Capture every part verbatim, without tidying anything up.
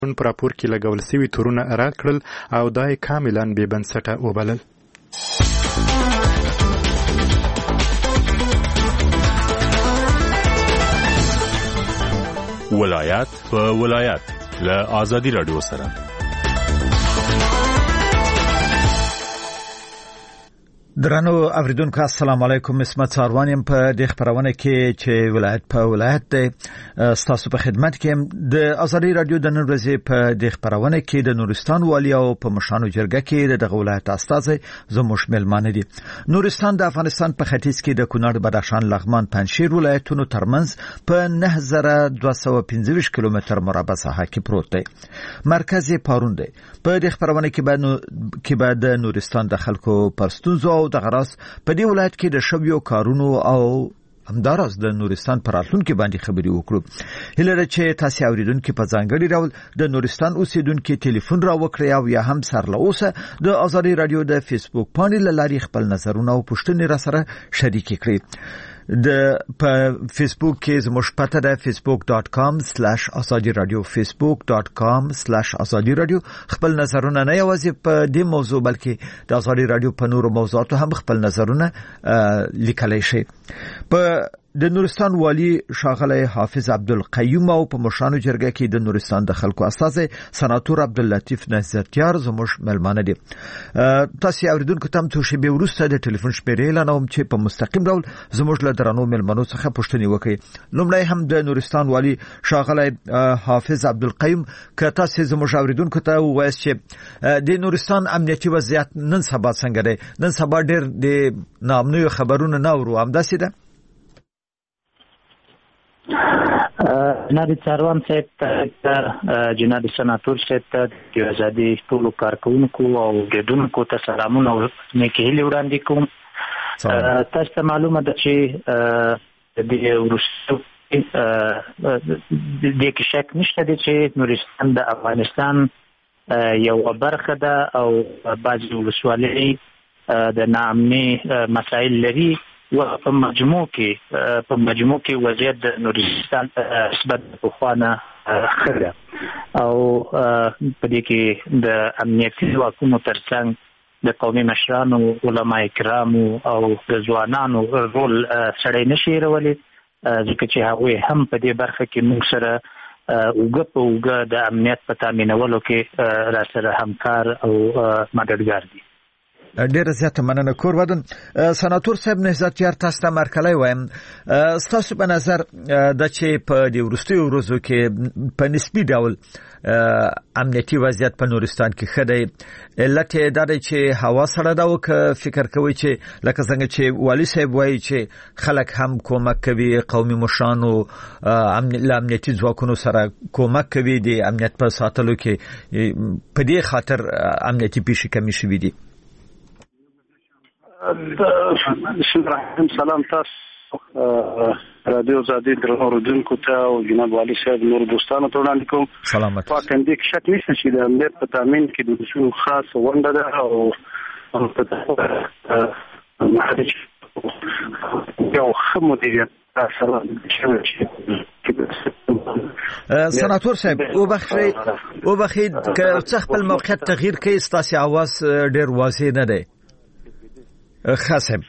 په راپور کې لګول شوي تورونه رد کړل او دا یې کاملا بې بنسټه وبلل. ولایت په ولایت له آزادي رادیو سره درنو اوریدونکو السلام علیکم. اسمت ساروانیم په دې خبرونه کې چې ولایت په ولایت د تاسو په خدمت کې د آزادي رادیو د نن ورځې په دې خبرونه کې د نورستان والی او په مشانو جرګه کې د ولایت استازي زموږ ملمانه دي. نورستان د افغانستان په ختیځ کې د کونړ، بدخشان، لغمان، پنجشیر ولایتونو ترمنځ په نه هزار دوه سوه پنځه ویشت کیلومتر مربع ساحه کې پروت دی. مرکز یې پارون دی. په دې خبرونه کې به کې به د نورستان د خلکو پرستونزو او د غراس په دې ولایت کې د شویو کارونو او همداراز د نورستان پر راتلونکي باندې خبرې وکړو. هیله چې تاسو اوریدونکو په ځانګړي ډول د نورستان اوسیدونکو ټلیفون را وکړئ او یا هم سره اوسه د آزادي رادیو د فیسبوک باندې لاري خپل نظرونه او پوښتنې را سره شریک کړئ. د په فیسبوک کې زموږ پته ده facebook dot com slash azadi radio facebook dot com slash azadi radio. خپل نظرونه نه یوازې په دې موضوع بلکې د آزادي رادیو په نورو موضوعاتو هم خپل نظرونه لیکلای شي. په د نورستان والی ښاغلی حافظ عبدالقیوم او په مشانو جرګه کې د نورستان د خلکو استازي سناتور عبداللطیف نظرتیار زموږ ملمانه دي. تاسو اوریدونکو ته څو شیبې وروسته د ټلیفون شمیرې اعلانوم چې په مستقیم ډول زموږ له درنو ملمنو څخه پوښتنې وکړي. لومړی هم د نورستان والی ښاغلی حافظ عبدالقیوم که تاسو زموږ اوریدونکو ته ووایاست چې د نورستان امنیتي وضعیت نن سبا څنګه دی؟ نن سبا ډېر د ناامنیو خبرونه نه اورو، همداسې ده؟ جناب څاروان صاحب ته، جناب سناتور صاحب ته، د آزادي ټولو کارکونکو او ګډونکو ته سلامونه او نیکې هیلې وړاندې کوم. تاسو ته معلومه ده چې د وروستو د کې شک نشته دی چې نورستان د افغانستان یو برخه ده او بعضې ولسوالۍ د ناامنۍ مسایل لري و په مجموع کې په مجموع کې وضعیت د نورستان نسبت پخوا نه ښه ده او په دې کې د امنیتي ځواکونو ترڅنګ د قومي مشرانو، علما کرامو او د ځوانانو رول سړی نشي هېرولی، ځکه چې هغوی هم په دې برخه کې موږ سره اوږه په اوږه د امنیت په تامینولو کې را سره همکار او مددګار دي. ډیره زیاته مننه. کور ودان سناتور صاحب نهضتیار تاسو ته مرکلی وایم، ستاسو په نظر د چې په دې وروستیو ورځو کې په نسبي ډول امنیتي وضعیت په نورستان کې ښه دی. علت یې دا دی چې هوا سړه ده او که فکر کوئ چې لکه څنګه چې والي صاحب وایي چې خلک هم کومک کوي، قومي مشرانو له امنیتي ځواکونو سره کومک کوي د امنیت په ساتلو کې، په دې خاطر امنیتي پیښې کمې شوي دي؟ بسم الله الرحمن سلام تاسو رادیو آزادي درنو اوریدونکو ته او جناب والي صاحب نور دوستانو ته وړاندې کوم. سلامت. په کندې کې شک نشته چې د امنیت په تامین کې د اصول خاص ونډه ده او یو ښه مدیریت سره سناتور صاحب وبخښئ وبخښئ که څه خپل موقعیت تغییر کوي، ستاسو اواز ډېر واضح نه دی. خاصم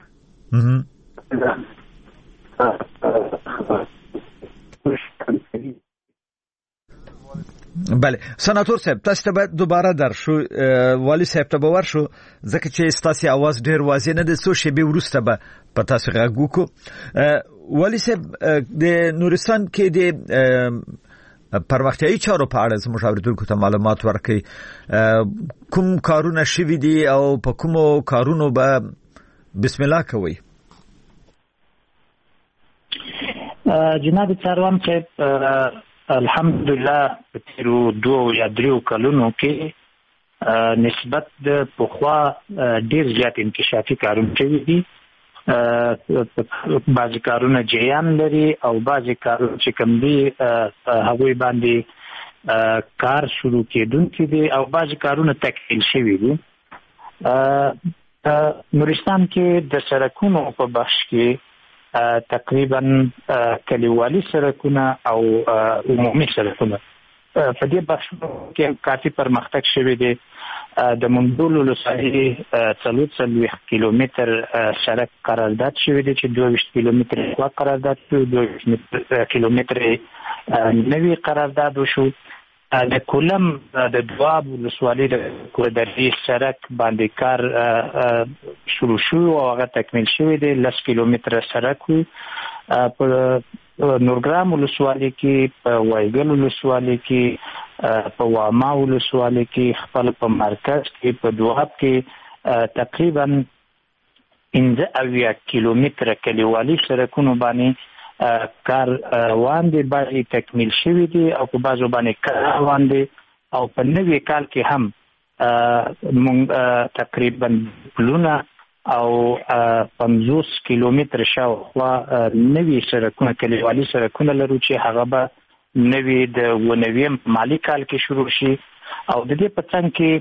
بله سناتور صاحب تاسو ته دوباره درشو، والی صاحب ته باور شو ځکه چې ستاسو اواز ډیر واضح نه دی. څو شیبې وروسته به په تاسو غږ وکړو. والی صاحب د نورستان کې د پرمختیایي چارو په اړه زموږ اوریدونکو ته معلومات ورکړئ. کوم کارونه شوي دي او په کومو کارونو به بسم الله کوئ؟ جناب څاروان صاحب الحمدلله په تیرو دوو یا دریو کلونو کې نسبت د پخوا ډیر زیات انکشافي کارونه شوي دي. بعضې کارونه جریان لري او بعضې کارونه چې کوم دي هغوی باندې کار شروع کېدونکي دي او بعضې کارونه تکمیل شوي دي. نورستان کې د سړکونو په بخش کې تقریبا کلیوالي سړکونه او عمومي سړکونه په دې بحث کې کافي پرمختګ شوی دی. د مندول ولسوالۍ څلور څلوېښت کیلومتر سړک قرارداد شوی دی چې دوه ویشت کیلومتر یې قرارداد شو، دوه ویشت کیلومتر نوی قرارداد وشو. د کولم د دواب ولسوالۍ د کودري سړک باندې کار شروع شو او هغه تکمیل شوی دی. لس کیلومتر سړک و. په نورګرام ولسوالۍ کې، په وایګل ولسوالۍ کې، په واما ولسوالۍ کې، خپل په مرکز کې، په دواب کې تقریبا پنځه اویا کیلومتر کلیوالي سړکونو باندې کار روان دی، باندې تکمیل شوی دی او په بازو باندې کار روان دی. او په نوي کال کې هم موږ تقریبا پلونه او پنځوس کیلومتر شاوخوا نوي سړکونه کلیوالي سړکونه لرو چې هغه به نوي د ونویم مالی کال کې شروع شي. او د دې په څنګ کې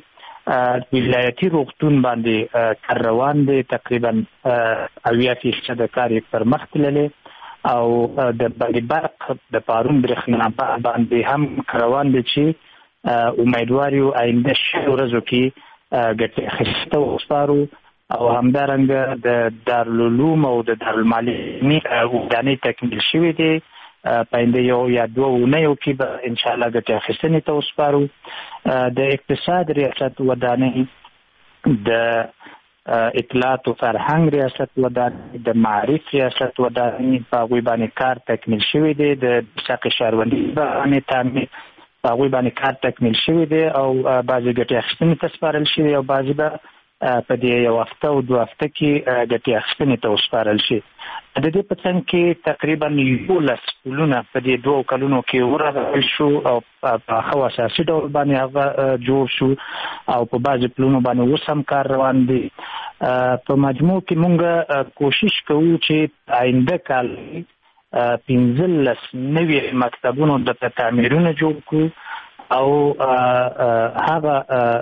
ولایتي روغتون باندې کار روان دی، تقریبا اویا فیصد کار یې پر مخ تللی. او د باندې برق د پارون برېښنا باندې هم روان دي چې امیدوار یو آینده شل ورځو کې ګټه اخیسته وسپارو. او همدارنګه د دارالعلوم او د دارالمعلمین ودانۍ تکمیل شوې دي. پاینده یو یا دوه اونیو کې به ان شاء الله ګټه اخیستنې ته وسپارو. د اقتصاد ریاست ودانۍ، د اطلاعات او فرهنګ ریاست ودانۍ، د معارف ریاست ودانۍ په هغوی باندې کار تکمیل شوی دی. د ساقي ښاروالۍ باندې تامین په هغوی باندې کار تکمیل شوی دی او بعضې ګټې اخیستنې ته سپارل شوي او بعضې به په دې یو هفته او دوه هفته کې ګټې اخیستنې ته وسپارل شي. د دې په څنګ کې تقریبا یولس پلونه په دې دوو کلونو کې ورغول شو او په ښه اساسي ډول باندې هغه جوړ شو او په بعضې پلونو باندې اوس هم کار روان دی. په مجموع کې مونږ کوشش کوو چې آینده کال پنځلس نوي مکتبونو د تعمیرونه جوړ کړو او هغه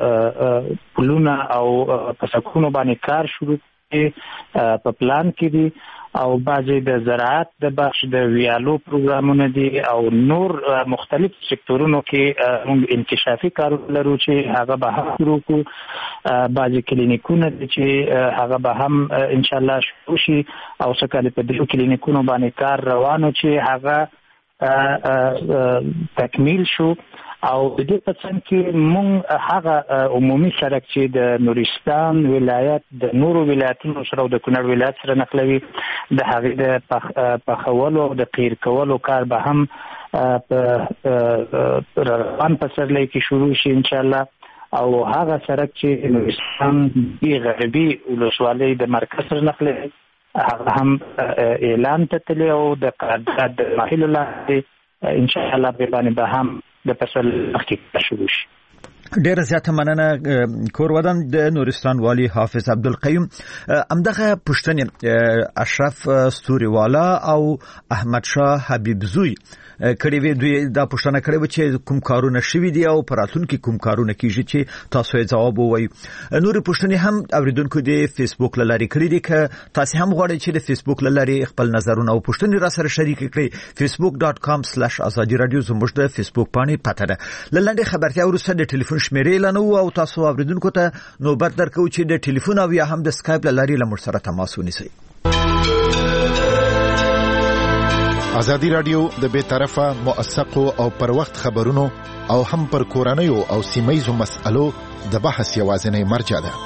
پلونه او په سکونو باندې کار شروع کړي په پلان کې دي. او بعضې د زراعت د بخش د ویالو پروګرامونه دي او نور مختلف سکتورونو کې موږ انکشافي کارونه لرو چې هغه به هم شروع کړو. بعضې کلینیکونه دي چې هغه به هم انشاءالله شروع شي او څه کال په دې کلینیکونو باندې کار روانو چې هغه تکمیل شو. او د دې په څنګ کې مونږ هغه عمومي سړک چې د نورستان ولایت د نورو ولایتونو سره او د کونړ ولایت سره نښلوي، د هغې د پخولو او د قیر کولو کار به هم په روان پسرلی کې شروع شي انشاءالله. او هغه سړک چې نورستان غربي ولسوالۍ د مرکز سره نښلوي هغه هم اعلان ته تللی او د قرارداد د مراحلو لاندې انشاءالله به باندې به هم د فصل مخکې شروع شي. ډیره زیاته مننه کور ودان د نورستان والی حافظ عبدالقیوم. امدغه پښتنې اشرف ستوريوالا او احمد شاه حبیب زوی کړي وی دوی دا پښتنه کړي و چې کوم کارونه شوي دي او پراتون کې کوم کارونه کیږي چې تاسو یې جواب ووایي. نور پښتنې هم اوریدونکو د فیسبوک لاري کړي دي که تاسو هم غواړئ چې د فیسبوک لاري خپل نظرونه او پښتنې را سره شریک کړئ. facebook dot com slash azadi radio زموږ د فیسبوک باندې پته ده. لاندې خبرتیا ورسره د ټلیفون شمیرې لنو او تاسو اوریدونکو ته نوبت درکو چې د ټلیفون او یا هم د اسکایپ لاري لمر سره تماس ونیسئ. ازادي رادیو د بے طرفه موثقو او پر وخت خبرونو او هم پر کورنیو او سیمایزو مسألو د بحث یوازینی مرجع ده.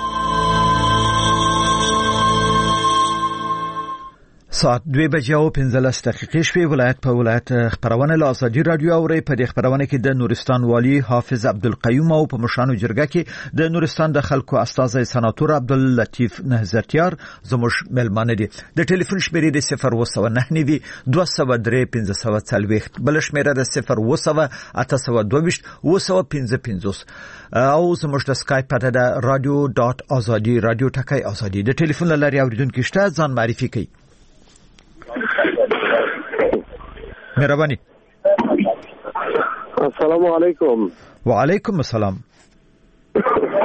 ساعت دوه بجې او پنځلس دقیقې شوې. ولایت په ولایت خبرونه له ازادي رادیو اوري. په دې خبرونه کې د نورستان والی حافظ عبدالقیوم او په مشانو جرګه کې د نورستان د خلکو استازي سناتور عبداللطیف نهزتیار زموږ ملمانه دي. د ټلیفون شمیرې د صفر و سو نه نوي دوه سو درې پنځه سو څلوېښت، بل شمیره د صفر و سو اته سو دوه ویشت و سو پنځه پنځوس او زموږ د اسکایپ پته د رادیو ډاټ ازادي رادیو ټکی ازادي. د ټلیفون لاري اوریدونکو شته ځان معرفي کړئ. مهرباني. السلام علیکم. و علیکم السلام.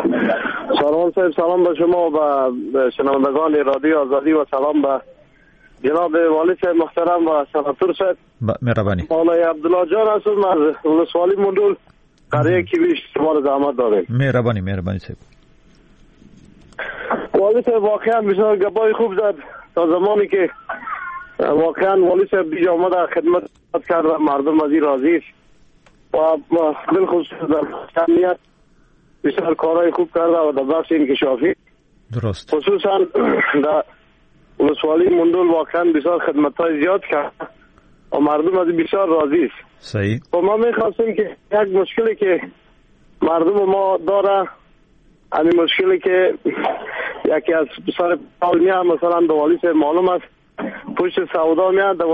سلام صاحب، سلام به شما و به شنوندگان رادیو آزادی و سلام به جناب والی صاحب محترم و سناتور صاحب مهربانی. مولای عبدالله جان هستم از ولسوالی مندول قریه کیویش شما زحمت داریم. مهربانی مهربانی صاحب. والی صاحب واقعا بسیار گپای خوب زد تا زمانی که واقعا والی صاحب بیجا آمده خدمت کرد و مردم از این راضی است و بالخصوص در امنیت بسیار کارهای خوب کرده و در بخش انکشافی درست خصوصا در ولسوالی مندول واقعا بسیار خدمت‌های زیاد کرد و مردم از بسیار راضی است. صحیح. و ما می‌خواستیم که یک مشکلی که مردم ما داره همین مشکلی که یکی از سر پاولمیا مثلا در والی صاحب معلوم است پشت سودا میاد در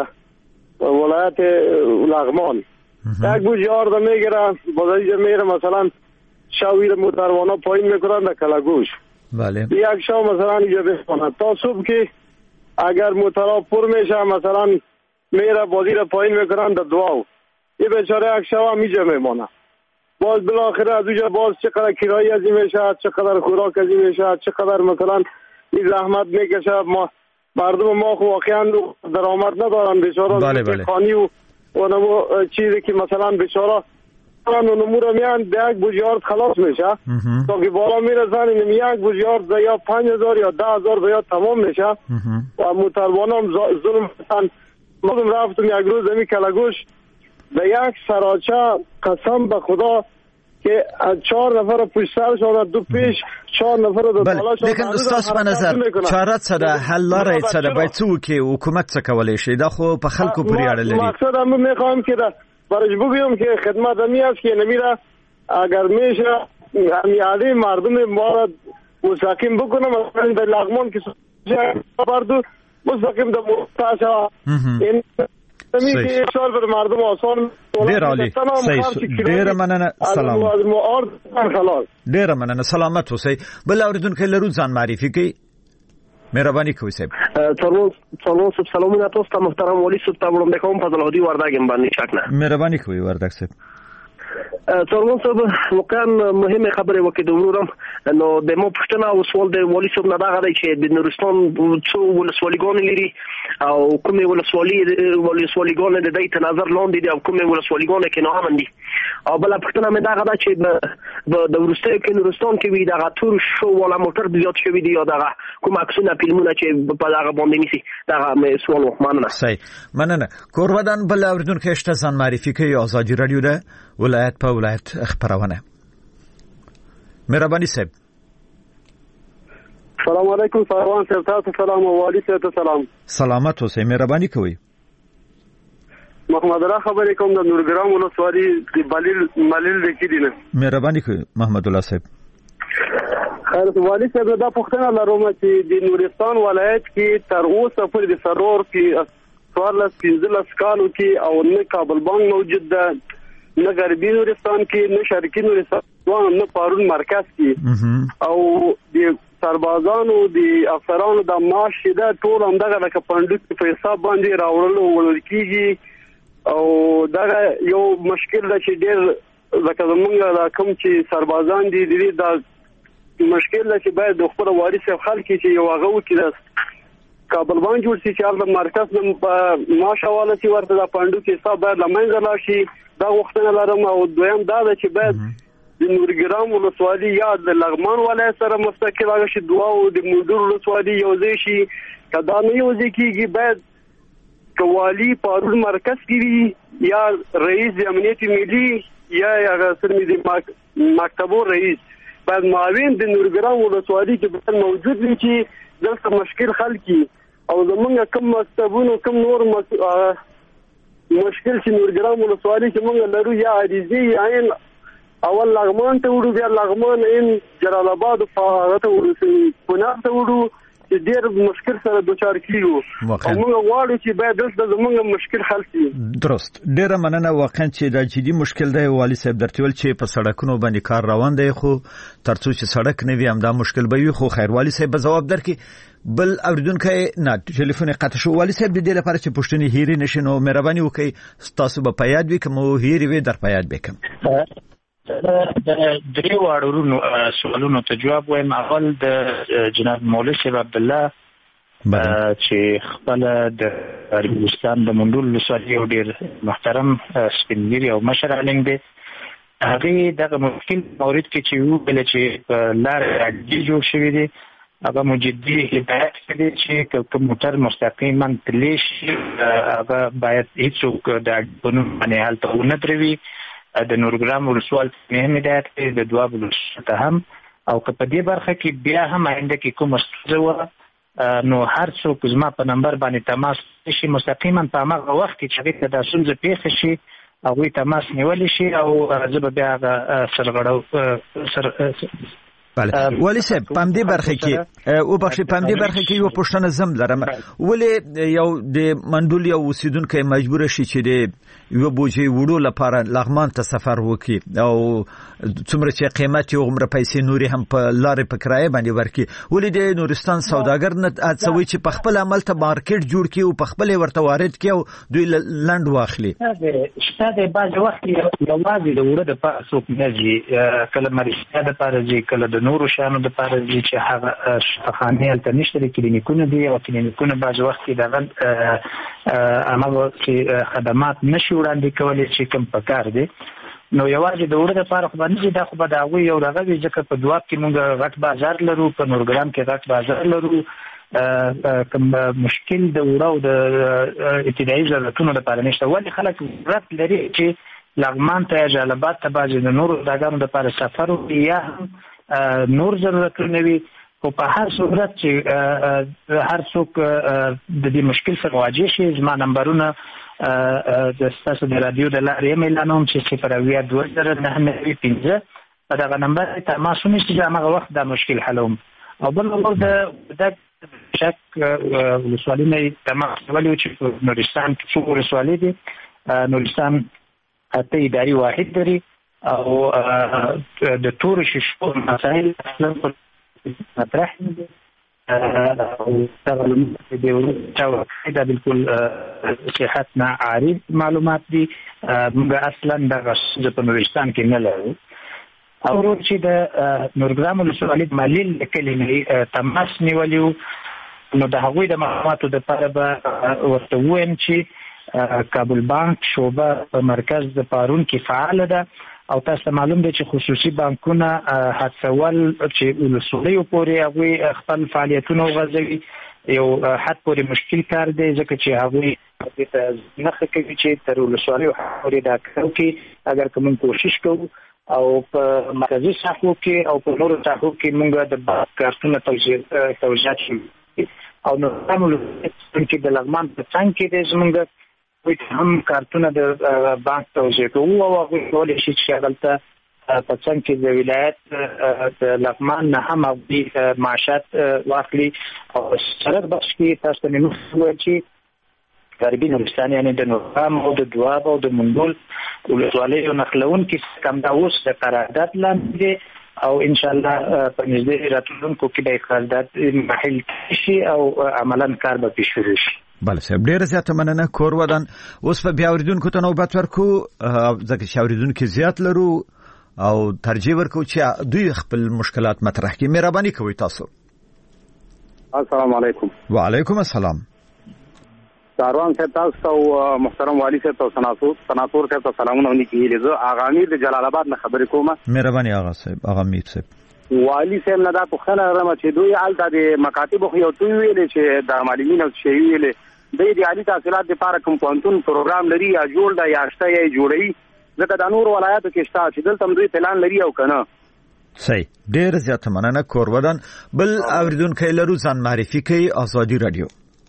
ولایت لغمان یک بوج یار دا میگیره بازایی میره مثلا شاویر موتروانا پایین میکنن در کلاگوش بله یک شاو مثلا اینجا بسپاند تا صبح که اگر موترها پر میشه مثلا میره بازی را پایین میکنن در دواو یه بیچاره یک شاو هم اینجا میمانه باز بالاخره از اونجا باز چقدر کرایی از این میشه چقدر خوراک از این میشه چقدر مثلا این زحمت میکشه ما مردم ما واقعا درآمد ندارن بیچاره بله بله خانی و اونمو چیزی که مثلا بیچاره اونمو رو میان یک بوجیارد خلاص میشه تا که بالا میرسن این یک بوجیارد یا پنج هزار یا ده هزار یا تمام میشه و موتروان هم ظلم میسن. ما رفتم یک روز زمین کلاگوش به یک سراچه قسم به خدا که چهار نفر پشت سرشان دو پیش چهار نفر دو بالاشان لیکن استاد په نظر چاره څه ده حل لاره څه ده باید څه وکړي حکومت څه کولی شي دا خو په خلکو پورې اړه لري. مقصد هم میخوام که برش بگویم که خدمت همی است که نمیره اگر میشه همیالی مردم ما را مستقیم بکنم مثلا در لغمان که بردو مستقیم در مرتاشا این صحیح. سال بر مردم آسان ډیر عالی صحیح ډیر مننه سلام ډیر مننه سلامت اوسئ. بل اوریدونکو لرو ځان معرفي کوي مهرباني کوئ صاحب. څلور څلور سلامونه تاسو ته محترم والی صاحب ته وړاندې کوم فضل هادي وردګ یم باندې شکنه مهرباني کوئ وردګ صاحب. څلور صاحب واقعا مهمه خبره وکړه ورورم نو د مو پښتنه او سوال د والی صاحب نه دا غواړي چې د نورستان څو ولسوالیګان لري او کومه ولسوالي ولسوالیګان د دې تنظر لاندې دي او کومه ولسوالیګان کې نه امن دي او بل پښتنه مې دا غواړي چې د ورسته کې نورستان کې وي دا تور شو ولا موټر زیات شوی دی یا دا کوم عکسونه فلمونه چې په هغه باندې نيسي دا مې سوال ومننه. صحیح مننه. کورودان بل اوریدونکو شته ځان معرفي کوي آزادي رادیو ده ولایت په ولایت خبرونه. مهرباني صاحب. سلام علیکم سروان صاحب تاسو سلام او والی صاحب سلام. سلامت اوسئ مهرباني کوئ. محمد الله خبرې کوم د نورګرام ولسوالي د بلیل ملیل د کیدینه. مهرباني کوئ محمد الله صاحب. خیر والی صاحب دا پښتنه لروم چې د نورستان ولایت کې تر اوسه پورې د سرور کې څوارلس پنځلس کالو کې او نه کابل بانک موجود ده نه غربي نورستان کې نه شرقي نورستان نه پارون مرکز کې او د سربازانو د افسرانو د معاش ده ټول همدغه د پاندوت په حساب باندې راوړل ول کېږي او دا یو مشکل ده چې ډېر لکه زمونږ د کوم چې سربازان دي د دې مشکل ده چې باید د خپل وارث خلک چې یو هغه وکړي کابل باندې جوړ شي چې هغه مرکز نه معاش حواله شي ورته د پاندوت حساب باید لمنځه لاړ شي دا وختونه لرم او دویم دا ده چې باید د نورګرام ولسوالي یا د لغمان ولایت سره مستقل هغه شي دوا او د مندور ولسوالي یو ځای شي کدا نه یو ځای کېږي باید کوالی پارون مرکز کې یا رئیس امنیت ملي یا هغه سرمي د مکتبو رئیس باید معاون د نورګرام ولسوالي کې باید موجود وي چې دلته مشکل حل کړي او زمونږ کوم مکتبونو کوم نور مشکل چې نورګرام ولسوالي کې موږ لرو یا عریضي یا ان اول لغمان ته وړو بیا لغمان ان جلال آباد او هغه ته ورسې پناه ته وړو چې ډېر مشکل سره دوچار کیږو او موږ غواړو چې باید دلته زموږ مشکل حل شي. درست ډېر مننه. واقعا چې دا جدي مشکل دی والی صاحب درتول چې په سړکونو باندې کار روان دی خو ترڅو چې سړک نه وي هم دا مشکل به وي خو خیر والی صاحب جواب درکړي. بل اوریدونکو نه ټلیفون قطع شو. والی صاحب د دې لپاره چې پښتني هېری نشي نو مهرباني وکړئ تاسو به په یاد وي کوم هېری وي در په یاد وکم. د درې واړو سوالونو ته جواب وایم. اول د جناب مولوی صاحب عبد الله چې خپل د اربستان د منډول ولسوالۍ یو ډیر محترم سپینګری او مشرالنګ دی هغه دغه مشکل مورید کې چې یو بل چې لار راځي جوړ شوی دی هغه مجدي هدایت کړي چې کوم موټر مستقیما تللی شي هغه باید هیڅوک د بنو باندې حالت ونه دروي د نورګرام ولسوال مهم هدایت کړي د دواب ولسوال ته هم او که په دې برخه کې بیا هم آینده کې کوم ستونزه نو هر څوک زما په نمبر باندې تماس شي مستقیما په هغه وخت کې چې هغه د ستونزې پیښ شي هغه تماس نیول شي او زه به بیا سرغړو سر بله ولی صاحب پام دې برخه کې او بخښي پام دې برخه کې یو پښتنه زم لرم ولی یو د منډول یو اوسیدونکو مجبور شي چې د یو بوجي وړو لپاره لغمان ته سفر وکړي او څومره چې قیمت یو غمره پیسې نوري هم په لارې په کرایه باندې ورکړي ولی د نورستان سوداګر نه اڅوي چې په خپل عمل ته مارکیټ جوړ کړي او په خپل ورته وارد کړي او دوی لند واخلي شته د باز وخت یو وازي د وړو د پاسوک نه کله مرشته د پارځي کله نورو شانو د پاره چې هغه شفاخانه التنشتري کلینیکونه دي او کلینیکونه باز وخت دغه امغه چې خدمات نشي وړاندې کولای چې کوم پکار دي نو یوازې د وړو د پاره خو باندې دا خو به دا وی یو دغه ځکه په دواب کې موږ غټ بازار لرو په نورګرام کې غټ بازار لرو کوم مشکل د وړو د ابتدایي ضرورتونو لپاره نشته ولې خلک ضرورت لري چې لغمان ته جلبات ته باز د نورو دغه لپاره سفر یا نور ضرورتونه وي او په هر صورت چې هر څوک د دې مشکل سره مواجه شي زما نمبرونه د تاسو د رادیو د لارې اعلانوم چې صفر اویا دوه زره نهه نوي پنځه په دغه نمبر تماس ونیسئ چې هغه وخت دا مشکل حلوم او بل نور د د شک ولسوالۍ نه تماس ولې چې نورستان کې څو ولسوالۍ دي نورستان اته اداري واحد لري او د تور ششو مسائل اصلا مطرح دي او تغلم دي او دا بالکل صحتنا عارف معلومات دي موږ اصلا د غصب په نورستان کې نه لرو او چې د نورګرام ولسوالۍ مالي کلمې تماس نیولیو نو د هغوی د معلوماتو د لپاره به ورته وایم چې کابل بانک شعبه په مرکز د پارون کې فعال ده او تاسو معلوم دي چې خصوصي بانکونه هڅول چې ولسوالۍ پورې هغه خپل فعالیتونه غځوي یو حد پورې مشکل کار دی ځکه چې هغه د نخښه کوي چې تر ولسوالۍ پورې دا کوي اگر کوم کوشش کوو او په مرکزي ساحو کې او په نورو ساحو کې موږ د کارتونو توجیه توجیهات او نو کومو چې د لغمان په څنګه کې د زمونږ وي هم کارتونه د بانک توجیه کوو او هغه ټول شي چې هغه په څنګه کې د ولایت د لغمان نه هم د معاشات واخلي او سره بخش کې تاسو ته نو چې غربي نورستان یعنی د نورګرام او د دواب او د منډول ولسوالۍ او نخلون کې کم دا اوس د قرارداد لاندې او ان شاء الله په نږدې راتلونکو کې د قرارداد محل شي او عملاً کار به پیش شي بله صاحب ډیره زیاته مننه کور ودان اوس په بیا اوریدونکو ته نوبت ورکو ځکه چې اوریدونکو زیات لرو او ترجیح ورکو چې دوی خپل مشکلات مطرح کړي مهرباني کوئ تاسو السلام علیکم وعلیکم السلام ساروان صاحب تاسو او محترم والی صاحب تاسو سناتور سناتور صاحب ته سلامونه ونکړي زه آغا امیر د جلال آباد نه خبرې کوم مهرباني آغا صاحب آغا امیر صاحب والی صاحب نه دا پوښتنه لرم چې دوی حالت د مکاتب خو یو توی ویلې چې د معلمینو شی ویلې د دې عالی تحصیلات لپاره کوم پوهنتون پروګرام لري یا جوړ دا یا شته یا جوړي ځکه د نور ولایتو کې شته چې دلته دوی پلان لري او کنه صحیح ډیر زیاته مننه کور ودان بل اوریدونکو لرو ځان معرفي کوي آزادي رادیو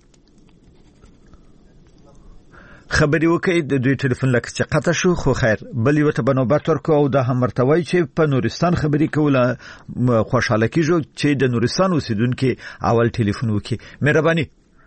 خبري وکي د دوی ټلیفون لکه چې قطع شو خو خیر بل یو ته بنوبت ورکو او دا هم مرتوي چې په نورستان خبري کوله خوشاله کیږي چې د نورستان اوسیدونکو اول ټلیفون وکي مهرباني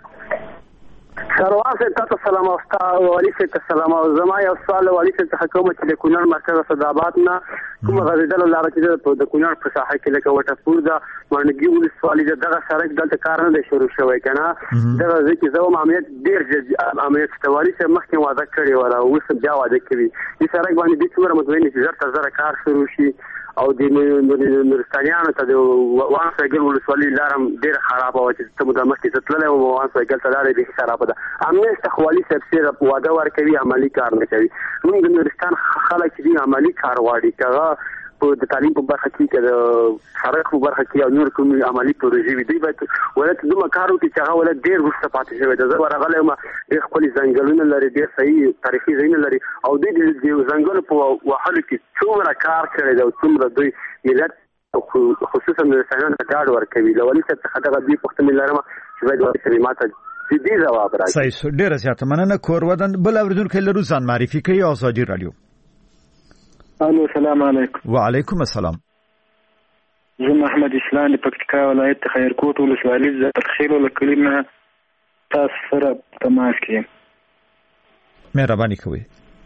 سروان سے تاسو سلام او والی سے سلام او زما یو سوال والی سے حکومت د کونړ مرکز صدابات نه کوم غزیدل لاره چې د کونړ په ساحه کې لکه وټپور دا مانګي ولسوالۍ دغه سړک دلته کار نه شروع شوی کنه دغه ځکه زه عملیات ډیر عملیات توالي چې مخکې وعده کړی و او اوس بیا وعده کوي چې سړک باندې د څومره متوین چې زر تر زر کار شروع شي او د نورستانیانو ته د وان سایګل ولسوالۍ لارم ډیر خراب او چې ته مدامه کې تللې او وان سایګل ته لارې ډیر خراب ده امنیت تخوالي سبسیره وعده ورکوي عملی کار نه کوي موږ د نورستان خلک دي عملی کار واړي کغه په د تعلیم په برخه کې کې سړک په برخه کې او نور کوم عملی پروژې وي دی باید ولته دوه کارو کې چې هغه ولته ډیر وسته پاتې شوی د زبر غلې ما ډیر خپل ځنګلونه لري ډیر صحیح تاریخي ځایونه لري او د دې ځنګل په وحل کې څومره کار کړی دی او څومره دوی ملت خصوصا د سنن کارډ ورکوي لولي چې خدای دې پښتون لرم چې باید ورته کلمات دې جواب راځي صحیح ډیر زیاته مننه کور ودان بل اوریدونکو لرو ځان معرفي کوي آزادي رادیو الو السلام علیکم وعلیکم السلام زه محمد اسلام د پکتیکا ولایت خیرکوټ ولسوالۍ ز تخیل الکلمه تاسو سره تماس کوي مهرباني کوي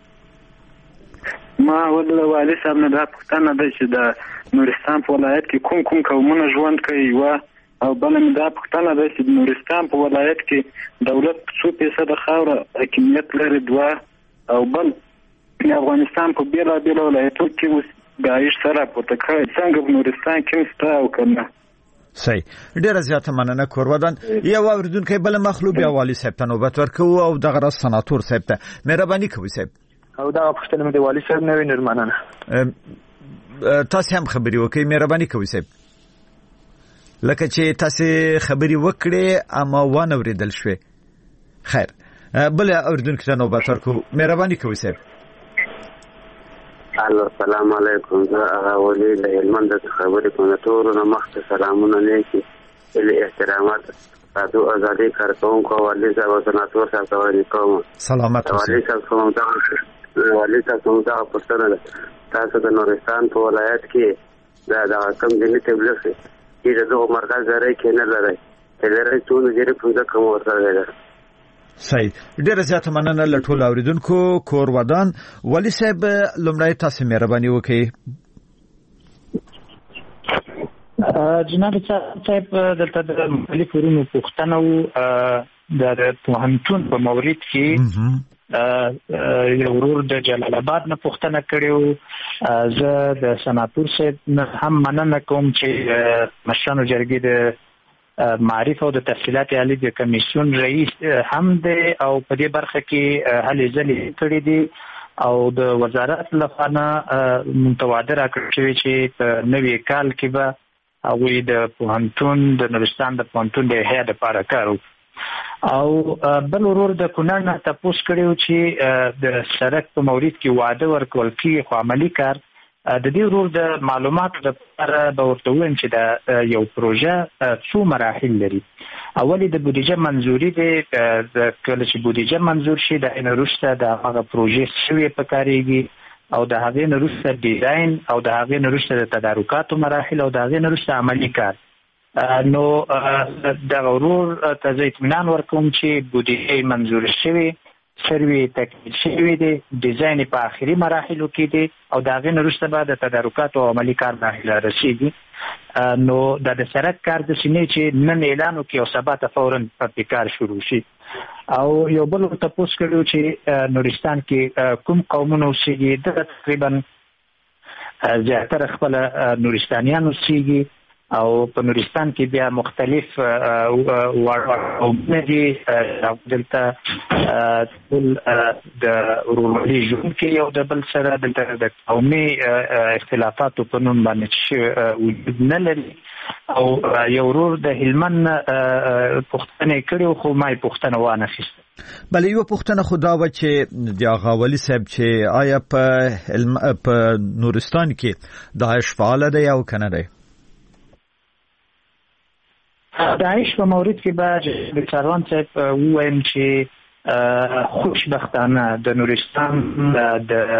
ما ول والي صاحب نه دا پښتنه ده چې د نورستان په ولایت کې کوم کوم قومونه ژوند کوي و او بل مې دا پښتنه ده چې د نورستان په ولایت کې دولت څو فیصد خاوره حاکمیت لري دوه او بل د افغانستان په بیلا بیلا ولایتو کې اوس داعش سره په تکه څنګه په نورستان کې مستا او کنه صحیح ډیر زیاته مننه کور ودان یو اوریدونکو بل مخلوب یا والی صاحب ته نوبت ورکو او دغه راس سناتور صاحب ته مهرباني کوي صاحب او دا پښتنه مې د والی صاحب نه وینم مننه تاسو هم خبري وکړئ مهرباني کوي صاحب لکه چې تاسو خبري وکړئ اما ونه ورېدل شوي خیر بل اوریدونکو ته نوبت ورکو مهرباني کوي صاحب الو السلام علیکم زه هغه ولي له هلمند څخه خبرې کوم ټول نه مخته سلامونه لیکي له احترامات تاسو ازادي کارکونکو ولي زه سناتور صاحب ته ورې کوم سلامات اوسئ ولي تاسو ته ولي تاسو ته پښتنه تاسو د نورستان په ولایت کې دا دا کم ځینې تبلیغ چې دغه مرکز لري کې نه لري لري ټول ډېر پوزا کوم ورته ده صحیح ډیر زیاته مننه له ټول اوریدونکو کور ودان ولی صاحب لمړی تاسو مهرباني وکړئ جناب صاحب دلته د مختلف ورونو پښتنو د پوهنتون په مورید کې یو ورور د جلال آباد نه پښتنه کړیو زه د سناتور صاحب هم مننه کوم چې مشرانو جرګې د معرفت او د تفصیلات عالی د کمیسیون رئیس هم دی او په دې برخه کې هلې ځلې کړې دي او د وزارت لخوا متوادر راکړل شوی چې په نوي کال کې به هغوی د پوهنتون د نورستان د پوهنتون د احیا لپاره کار او بل ورور د کونړ نه تاسو کړیو چې د سړک په مورید کې وعده ورکول کیږي خو عملی کار د دې ورور د معلوماتو لپاره به ورته وایم چې دا یو پروژه څو مراحل لري اولی د بودیجه منظوري دی د کله چې بودیجه منظور شي د انروسته د هغه پروژې سوي پکاريږي او د هغې نورسته ډیزاین او د هغې نورسته د تدارکاتو مراحل او د هغې نورسته عملی کار نو د ورور ته اطمینان ورکوم چې بودیجه منظور شوی سروي تکمیل شوی دی ډیزاین په اخري مراحلو کې دی او دا غي نورسته بعد د تدارکات او عملی کار مرحله رسیدي نو د سرک کار د سینې چې نن اعلان وکي او سبا ته فورا په کار شروع شي او یو بل تاسو کړو چې نورستان کې کوم قومونه اوسېږي د تقریبا زیاتره خپل نورستانیان اوسېږي او په نورستان کې بیا مختلف قومونه دي دلته د ورورولۍ ژوند کې یو د بل سره دلته د قومي اختلافاتو په نوم باندې وجود نه لري او یو ورور د هلمند پښتنې کړي خو ما یې پښتنه وانه خسته بل یو پښتنه خدا و چې د غاولي صاحب چې آیا په په نورستان کې داعش فعال دی او کنه دی داعش په مورید کې به د چاروان صاحب وایم چې خوشبختانه د نورستان د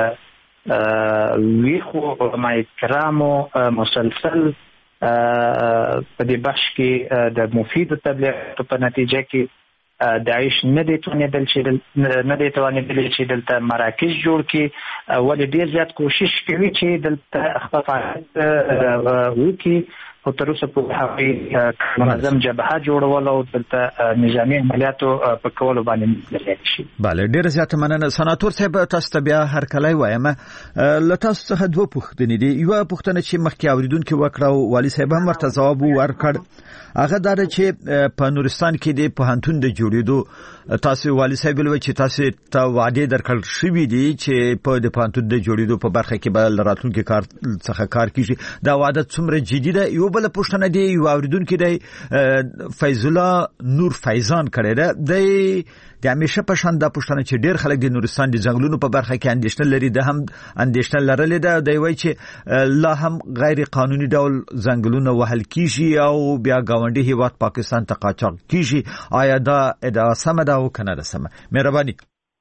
ویخو علماء کرامو مسلسل په دې بخش کې د مفید تبلیغ په نتیجه کې داعش نه دي توانیدل چې نه دي توانیدل چې دلته مراکز جوړ کړي ولې ډیر زیات کوشش کوي چې دلته خپل فعالیت وکړي او تر اوسه په هغه منظم جبهه جوړول او دلته نظامی عملیاتو په کولو باندې لګیا شي. بله ډیر زیات مننه سناتور صاحب. تاسو ته بیا هر کله وایم له تاسو څخه دوه پوښتنې دي. یو پوښتنه چې مخکې اوریدونکو وکړه والي صاحب هم ورته ځواب ورکړ هغه دا چې په نورستان کې د پوهنتون د جوړېدو تاسو والي صاحب ویل چې تاسو ته وعده درکړل شوې دي چې په د پوهنتون د جوړېدو په برخه کې به راتلونکي کار څخه کار کیږي. دا وعده څومره جدي ده؟ یو بل پوښتنه دی یو اوریدونکو دی فیض الله نور فیضان کړی ده د د همیشه په شان دا پوښتنه چې ډیر خلک د نورستان د ځنګلونو په برخه کې اندېښنه لري ده هم اندېښنه لرلې ده دی وایي چې لا هم غیر قانوني ډول ځنګلونه وهل کیږي او بیا گاونډي هیواد پاکستان ته قاچاق کیږي. آیا دا ادعا سمه ده او کنه ده سمه؟ مهرباني.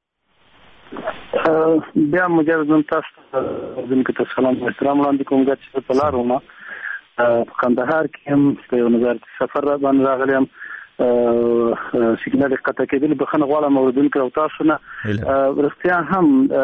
بیا مجرد تاسو دغه سلام او احترام وړاندې کوم چې په لارونه په کندهار کې هم په وزارت سفر را باندې راغلم سیګنال قطع کېدل بخنه غواړم اوردونکو او تاسو نه ورستیا هم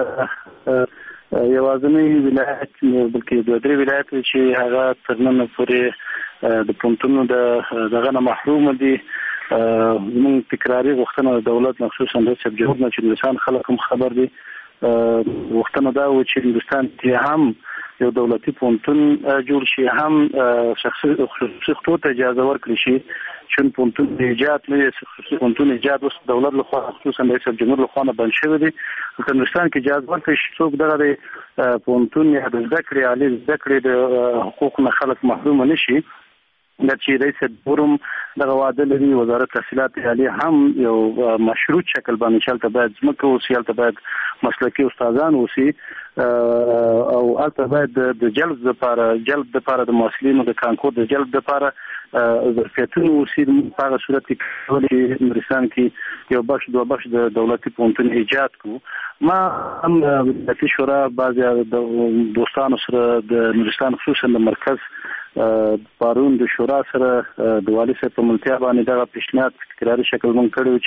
یوازنی ولایت بلکې د درې ولایت چې هغه ترنن پورې د پونتونو د دغه محروم دي. موږ تکراری غوښتنه د دولت مخصوصا د سبجوب نه چې انسان خلک هم خبر دي غوښتنه دا و چې هندستان ته هم یو دولتي پونتون جوړ شي هم شخصي خصوصي ته اجازه ورکړي شي چې پونتون د ایجاد نه خصوصي پونتون ایجاد اوس دولت له خوا خصوصا د رئیس جمهور له خوا نه بند شوی دی. په هندستان کې اجازه ورکړي شي څوک دغه پونتون یا د ذکر عالی ذکر د حقوق نه خلک محروم نشي. د چې رئیس جمهور دغه وعده لري وزارت تحصیلات عالی هم یو مشروط شکل باندې چلته باید ځمکه او سیالته باید مسلکي استادان اوسي او البته باید د جلب لپاره جلب لپاره د مسلمانانو د کانکور د جلب لپاره ظرفیتونه اوسي. په هغه صورت کې ولې نورستان کې یو بخش دوه بخش د دولتي پونتون ایجاد کو. ما هم د شورا بعض د دوستانو سره د نورستان خصوصا د مرکز پارون د شورا سره د والي صاحب په ملتیا باندې دغه پیشنهاد تکراري شکل مونږ کړو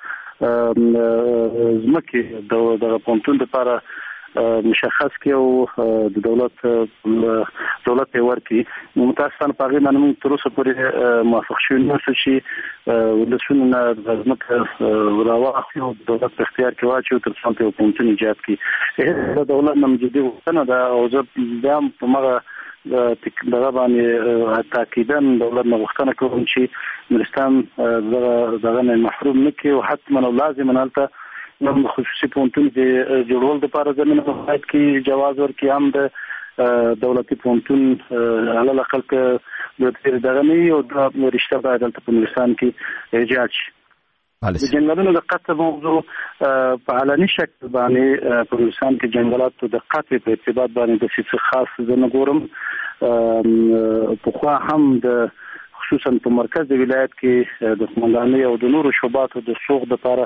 چې زمکه د پونتون لپاره مشخص کې او د دولت دولت په ورکی متاسفانه په غیر منو تر اوسه پورې موافق شوی نه شي ولسونه د زمکه راوخی او دولت په اختیار کې واچو تر څو په پونتون ایجاد کې د دولت نمجدي وسنه دا او زه بیا په مغه دغه باندې تاکیدن دولت مغختنه کوم چې نورستان دغه نه محروم نکي او حتما لازم نالته نو خصوصي پونتون د جوړول د لپاره زمينه باید کې جواز ورکړي هم د دولتي پونتون علل اقل ک د تیر دغه نه او د رشتہ باید په نورستان کې ایجاد شي. د جنګلونو د قطع موضوع په علني شکل باندې په نورستان کې جنګلات د قطع په ارتباط باندې د څه خاص زنه ګورم په خو هم د خصوصا په مرکز د ولایت کې د سمندري او د نورو شوباتو د سوق د لپاره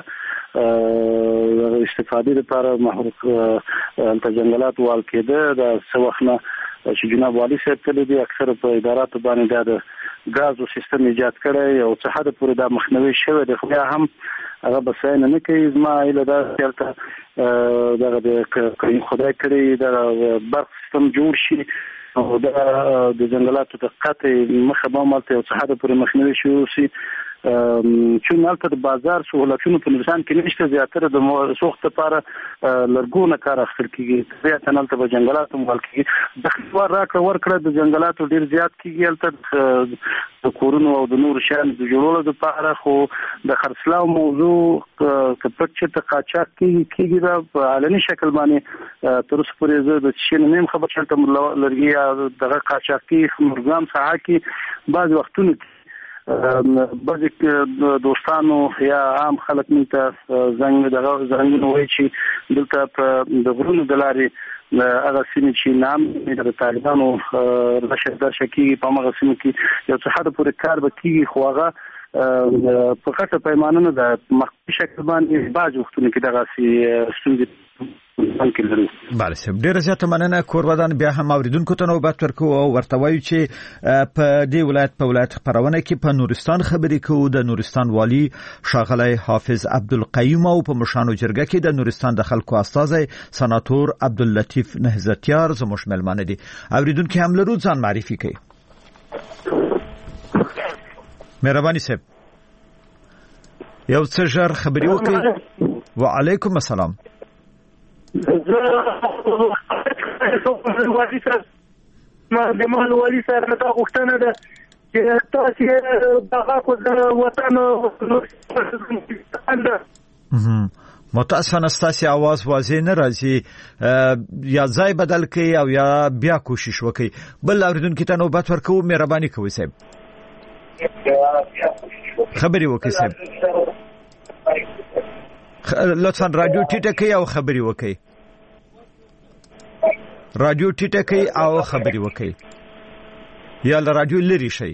استفادې لپاره محروق د جنگلات وال کېده د سوخنه چې جناب والي صاحب کله دي اکثر په ادارات باندې د غازو سیستم ایجاد کړي او څه حد پورې د مخنیوي شوی د خو هم هغه بساین نه کوي زما اله دا چلته دغه د خدای کړی د برق سیستم جوړ شي او د جنگلاتو د قطع مخه به مالته او څه حد پورې مخنیوي شي چې نالته د بازار سہولتونو په نظام کې نشته زیاتره د سوخت لپاره لرګونه کار اخر کیږي زیات نالته په جنگلاتو مال کې د خبر راکړه ورکړه د جنگلاتو ډیر زیات کیږي البته د کورونو او د نور شان د جوړولو لپاره خو د خرڅلاو موضوع کپټ چې د قاچاق کیږي دا په علني شکل باندې تر اوسه پورې زه د شین نیم خبر چلته لرګي دغه قاچاقي مرغام ساحه کې بعض وختونه بعضی دوستانو یا عام خلک مته زنګ دغه زنګ نو وی چې دلته په د غرونو د لارې هغه سیمه چې نام د طالبانو رشد درشکی په هغه سیمه کې یو څه حد پورې کار وکړي خو هغه په خاطر پیمانه نه د مخکې شکل باندې بعض وختونه کې دغه سي ستونزې بله سم ډیره زیاته مننه کورودان بیا هم اوریدونکو ته نوبت ورکو او ورته وایو چې په دې ولایت په ولایت خبرونه کې په نورستان خبرې کوو د نورستان والی ښاغلی حافظ عبدالقیوم او په مشانو جرګه کې د نورستان د خلکو استازی سناتور عبداللطیف نهضتیار زموږ مېلمانه دي. اوریدونکو هم لرو ځان معرفي کوي. مهرباني صاحب یو څه ژر خبرې وکړئ. وعلیکم السلام. ما د مال والی سره دا غوښتنه ده چې تاسو دغه کو د وطن متاسفانه ستاسو आवाज واضح نه راځي، یا ځای بدل کړئ او یا بیا کوشش وکړئ. بل اوریدونکو ته نوبت ورکوم. مهرباني کوئ صاحب خبري وکړئ. صاحب لطفا رادیو ټیټه کړئ او خبري وکړئ. رادیو ټیټه کړئ او خبري وکړئ یا له رادیو لري شي.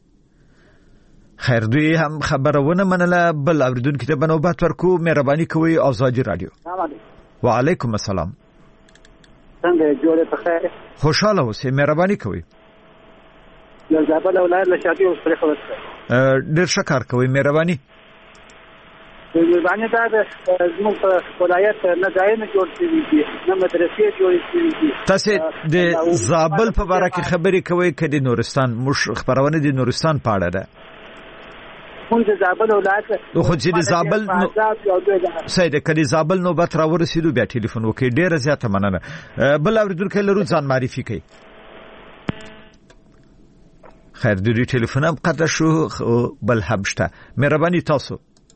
خیر دوی هم خبرونه منله. بل اوریدونکو ته بنوبت ورکو. مهرباني کوئ. آزادي رادیو. وعلیکم السلام. څنګه جوړه په خیر؟ خوشاله اوسئ. مهرباني کوئ. له زابل اولاد له شادي او سره خبرته ډیر شکر کوئ. مهرباني مهرباني دا د زموږ په ولایت نه ځای نه جوړ شوي دي، نه مدرسې جوړې شوي دي. تاسو د زابل په اړه کې خبرې کوئ که د نورستان؟ موږ خبرونه د نورستان په اړه ده. مونږ د زابل ولایت خو چې د زابل سید کلی زابل نوبت را ورسېدو بیا ټلیفون وکړئ. ډیره زیاته مننه. بل اوریدونکو لرو ځان معرفي کوي. خیر د دې ټلیفون هم قطع شو. بل هم شته. مهرباني تاسو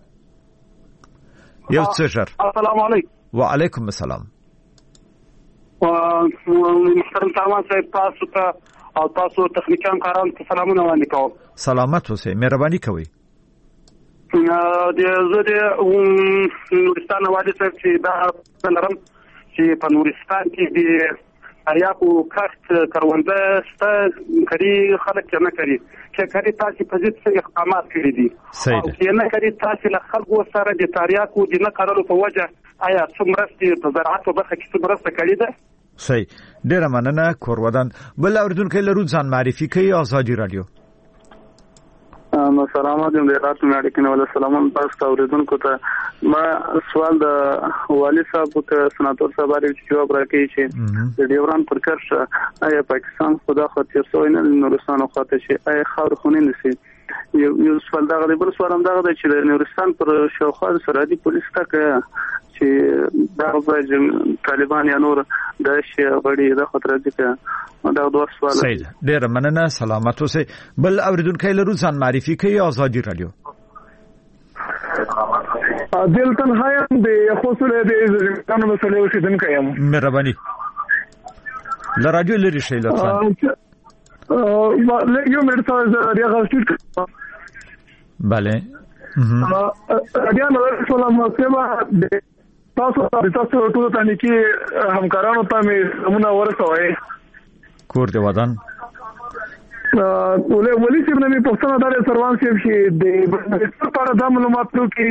یو څه ژر. السلام علیکم. وعلیکم السلام. محترم سلمان صاحب تاسو ته او تاسو تخنیکان کاران ته سلامونه وړاندې کوم. سلامت اوسئ. مهرباني کوئ. د زه د نورستان والي صاحب چې دا لرم چې په نورستان کې د اریاکو کښت کرونده سته کړي خلک نه کړي چې کړي تاسو په ضد څه اقدامات کړی دي او چې نه کړي تاسو له خلکو سره د تاریاکو د نه کارولو په وجه آیا څومره ستې په زراعت په برخه کې څومره کړي ده؟ صحیح. ډیره مننه کورودان. بل اوریدونکو لرو ځان معرفي کوي. آزادي رادیو. نو سلام علیکم د راتلو اړیکې ول سلام تاسو اوریدونکو ته. ما سوال د والی صاحب ته سناتور صاحب لري چې جواب راکړي چې د ډیوران پر کرښه آیا پاکستان خدا خاطر سوی نه نورستان خاطر شي آیا خاور خونی نسی. یو سوال دا غلی. بل سوال هم دا غلی چې د نورستان پر شاوخوا سرحدي پولیس تک چې دا د طالبان یا نور داعش غړي د خطر ذکر دا دوه سوال. صحیح. ډیر مننه. سلامت اوسئ. بل اوریدونکو لرو ځان معرفي کوي. آزادي رادیو. دل تنهایم د خصوصله د ځینو مسلې اوسیدونکو یم. مهرباني له رادیو لري شي لطفا. یو منټ تاسو راغلی. bale. بیا نو سلام سیما تاسو تاسو ټول ته کې همکارانو ته مې سمونه ورسوي. کور دی ودان. ولې ولې چې موږ په څه ډول سروان سیب شي د ستاره د معلومات کې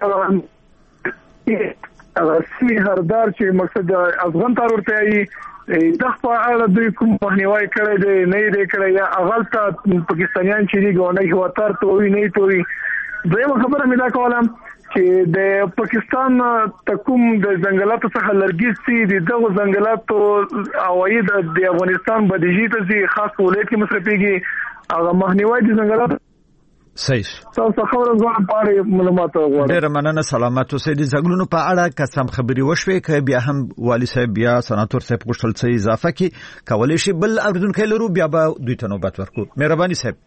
سی هردار چې مقصد افغان تر ورته ای د خپل اړه د کوم پهنیوي کړی دی نه دی کړی یا اغلطه پاکستانیان چې دی ګونډي هو تر ته وی نه توي. دغه خبره مې دا کولم چې د پاکستان تکوم د ځنګلاتو څخه لرګي سي دغه ځنګلاتو اوایي د افغانستان بدیجی ته سي خاص ولایت کې مصرفيږي هغه مهنیوي د ځنګلاتو. صحیح. تاسو خبره غواړم پاره معلومات غواړم. ډیر مننه. سلامت اوسئ. د ځګلونو په اړه قسم خبري وشوي ک بیا هم والی صاحب بیا سناتور صاحب غوښتل څه اضافه کی کولای شي. بل اوریدونکو لرو بیا به دوی ته نوبت ورکو. مهرباني صاحب.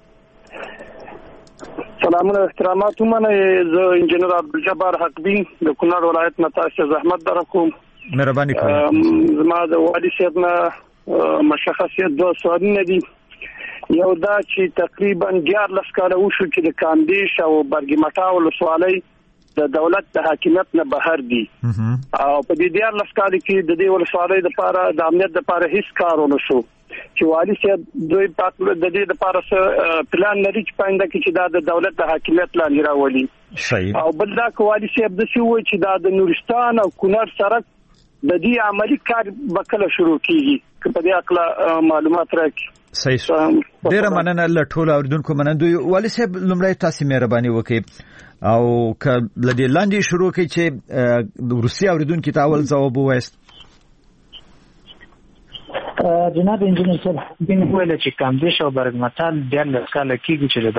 سلامونه احترامات ومنه. زه انجنیر عبدالجبار حقبی د کونړ ولایت نه تاسو زحمت درکوم. مهرباني کوئ. زما د والی صاحب نه مشخصیت دوه سوالونه دي. یو دا چې تقریبا دیار لسکاله وشو چې د کاندیش او برګمټا ولسوالۍ د دولت د حاکمیت نه بهر دي او په دې دیار لسکاله کې د دې ولسوالۍ لپاره د امنیت لپاره هیڅ کار ونه شو چې والی صاحب دوی پاتل د دې لپاره پلان لري چې پاینده کې چې د دولت د حاکمیت لاندې راولي. صحیح. او بل دا والی صاحب د څه وایي چې د نورستان او کونړ سره د دې عملی کار بکله شروع کیږي په دې اړه معلومات راکړي. صحیح. ډیره مننه له ټولو اوریدونکو مننه. والي صاحب لومړی تاسو مهرباني وکړئ او ک لدې لاندې شروع کړئ چې د روسي اوریدونکو ته اول ځواب وایست. جناب انجینر صاحب بین ویل چې کامدیش او برګمټال د لسکاله کېږي چې د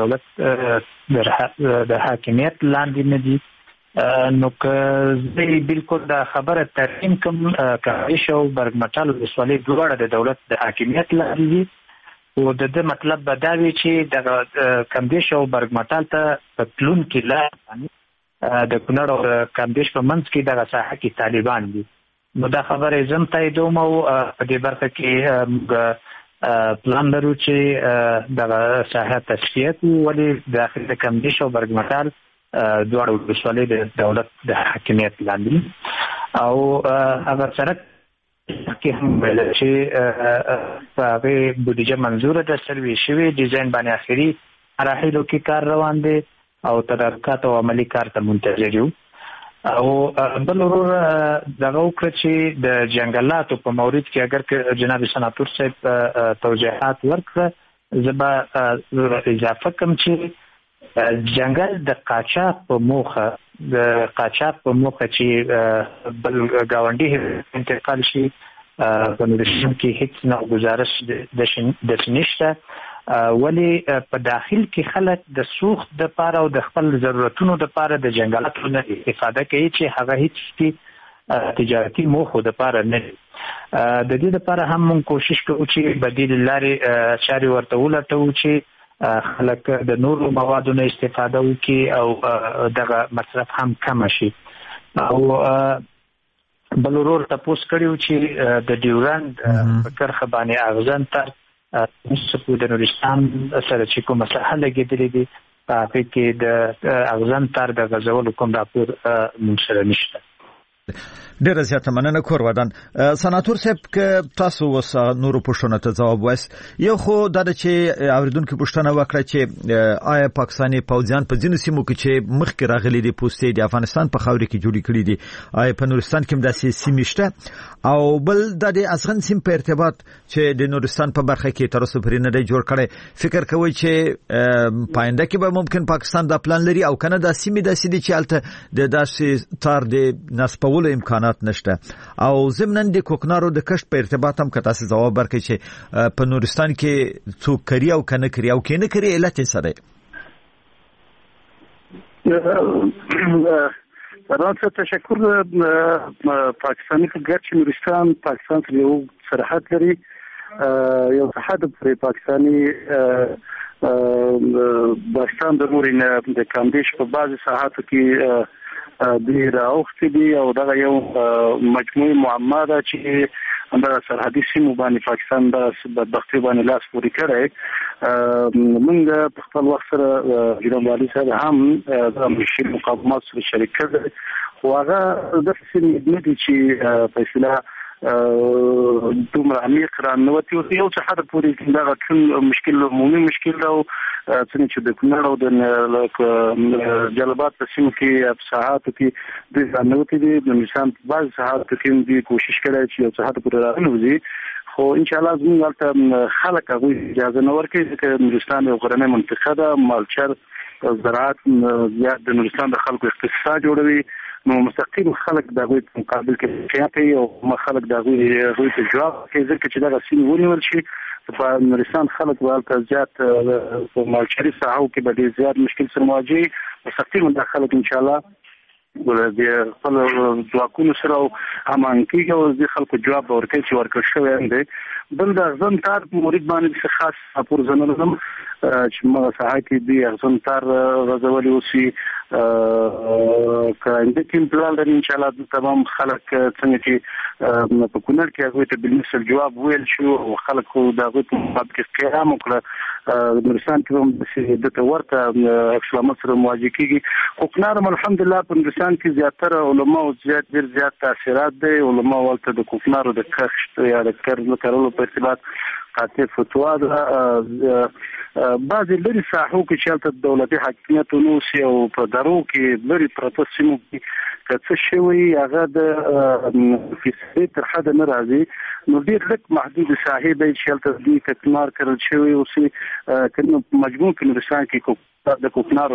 دولت د حاکمیت لاندې نه دي، نو که بالکل دا خبره ترین کوم کامدیش او برګمټال ولسوالۍ دواړه د دولت د حاکمیت لاندې دي، او د دې مطلب به دا وي چې د کامدیش او برګمټال ته په پلون کې لا د کونړ او کامدیش په منځ کې دغه ساحه کې طالبان دي. نو دا خبره زم تاییدوم او په دې برخه کې موږ پلان لرو چې دغه ساحه تصفیه کړو، ولې داخل د کامدیش او برګمټال دواړه ولسوالۍ د دولت د حاکمیت لاندې او هغه سره کې هم ویل چې په هغه بودیجه منظوره ده سروي شوی ډیزاین باندې اخري مراحلو کې کار روان دي او تدارکات او عملی کار ته منتظر یو. او بل ورور دغه وکړه چې د جنگلاتو په مورید کې اگر که جناب سناتور صاحب توجیهات ورکړه زبا اضافه کوم چې جنگل د قاچاق په موخه د قاچاق په موخه چې بل گاونډي انتقال شي په نورستان کې هیڅ نه گزارش د نشته، ولی په داخل کې خلک د سوخت د پاره او د خپل ضرورتونو د پاره د جنگلاتو نه استفاده کوي چې هغه هیڅ تجارتي موخو د پاره نه. د دې لپاره هم موږ کوشش کوو چې بدیل لارې چاري ورته ولټوو چې خلک د نورو موادو نه استفاده وکړي او دغه مصرف هم کم شي. او بل ورور تاسو کړیو چې د ډیورند په کرخه باندې اغزن تر مسکو د نورستان سره چې کومه ساحه لګیدلې دي په هغه کې د اغزن تر د غزولو کوم راپور منشر نشته. ډیره زیاته مننه کور ودان. سناتور صاحب که تاسو وس نورو پښتنو ته جواب وایس، یو خو دا چې اوریدونکو پښتنه وکړه چې آیا پاکستاني پوځیان په ځینو سیمو کې چې مخکې راغلي دي پوسټې د افغانستان په خاورې کې جوړې کړې دي، آیا په نورستان کې هم داسې سیمې شته؟ او بل د افغان سیم په ارتباط چې د نورستان په برخه کې تر اوسه پرې نه دی جوړ کړي، فکر کوي چې پاینده کې به ممکن پاکستان دا پلان لري او کنه دا سیمې داسې دي چې الته د داسې تار د نسبولو امکانات نشته؟ او ضمن د کوکنارو د کشف په ارتباط هم کته ځواب ورکړي چې په نورستان کې څوک کړی او کنه کړی او کنه کړی علت یې سره. راته تشکر. پاکستاني ګرچ نورستان پاکستان سره یو سرحد لري، یو سرحد پر پاکستاني پاکستان د مورینه د کامدیش په بعضي ساحاتو کې ډیر اوخت دي او دا یو مجموعي معما ده چې د سرحدي سیمو باندې پاکستان د بدبختي باندې لاس پورې کړی. موږ په خپل وخت سره جناب والي صاحب هم د مشکل مقاومت سره شریک کړی، خو هغه د سیمې نه دي چې په اصطلاح دومره عمیق رانوتی او یو څه حد پورې دا ټول مشکل عمومي مشکل او څنګه چې د کونړ او د جلبات په سیمو کې افساحاتو کې د رانوتی دي د نشان په بعض ساحاتو کې دي کوشش کړي چې یو څه حد پورې راغلي، خو ان شاء الله زموږ ولته خلک هغه اجازه نه ورکوي چې نورستان یو غرنۍ منطقه ده، مالچر زراعت زیات د نورستان د خلکو اقتصاد جوړوي، نو مستقیم خلک د غوي په مقابل کې خیاطي او ما خلک د غوي غوي ته جواب کوي ځکه چې دا سین ونیول شي په نورستان خلک ولته زیات په مالچري ساحو کې به ډیر زیات مشکل سره مواجه، مستقیم د خلک ان شاء الله ولې خپل ځواکونو سره همان کېږي او د خلکو جواب ورکړي چې ورکړ شوی دی. بل د ځن تار مورید باندې خاص راپور زنلم چې موږ ساحه کې دی ځن تار غزولي اوسي کاندې کې پلان لري ان شاء الله تمام خلک څنګه چې په کونړ کې هغه ته بالنسبه جواب ویل شو او خلکو دا غو په مطابق قیام وکړه. نورستان کې هم د ورته اکسلامات سره مواجه کیږي، خو کونړ الحمدلله په نورستان کې زیاتره علما او زیات ډیر زیات تاثیرات دي. علما ولته د کوکنارو د کښت یا د کرلو کارولو په ارتباط قاطع فتوا ده بعض لري ساحو کې چې دولتي حاکمیت نو سي او په درو کې لري پروت سیمو کې څه شوی هغه د فیصله تر حد نه راځي نو ډیر لږ محدود ساحې به چې تل دې کتمار کړل شوی او سي کنه مجموع کې نورستان کې د کوکنارو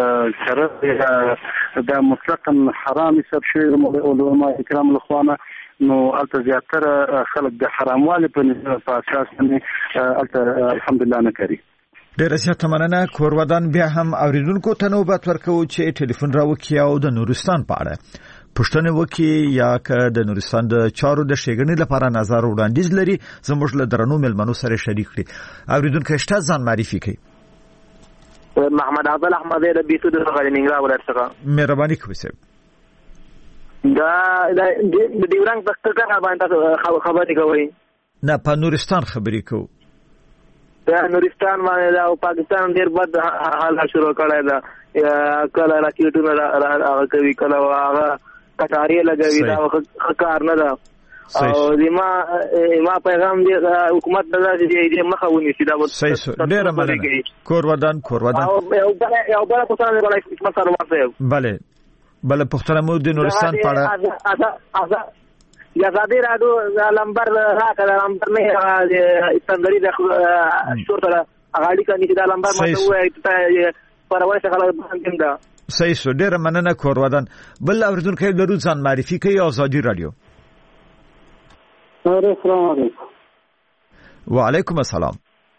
سره د مطلقاً حرام حساب شوی علماء کرام لخوانه نو البته زیاتره خلک د حراموالي په اساس باندې البته الحمدلله نه کوي. ډیره زیاته مننه. کورودان بیا هم اوریدونکو ته نوبت ورکوي چې ټلیفون راوکړي او د نورستان په اړه پښتنه وکي یا که د نورستان د چارو د شګنې لپاره نظر وړاندیز لري زموږ له درنو ملمنو سره شریک کړي. اوریدونکو شته ځان معرفي کوي. محمد عبدل احمد د بیتو د غلینګرا ولایت څخه. مهرباني کوئ صاحب. دا د ډیورنګ د څنګه باندې خبرې کوي؟ نه په نورستان خبرې کوي. دا نورستان باندې او پاکستان ډیر بد حالات شروع کړی دا کله راکېټونه هغه کوي کله هغه کټاری لګوي دا کار نه ده او زما ما پیغام دی حکومت د دې مخه ونیسي دا صحیح ډیر مننه. کورودان کورودان او یو بل پوښتنه غواړم چې مسله واسه bale bale پوښتنه مو د نورستان په اړه یا زادي راډو لمبر راکړه لمبر نه استندري د شورته اغاړي کني چې دا لمبر ماته وایي پرواز څخه باندې دا صحیح سو ډیر مننه. کورودان بل اوریدونکو د روزان معرفي کوي آزادي رادیو. السلام علیکم. وعلیکم السلام.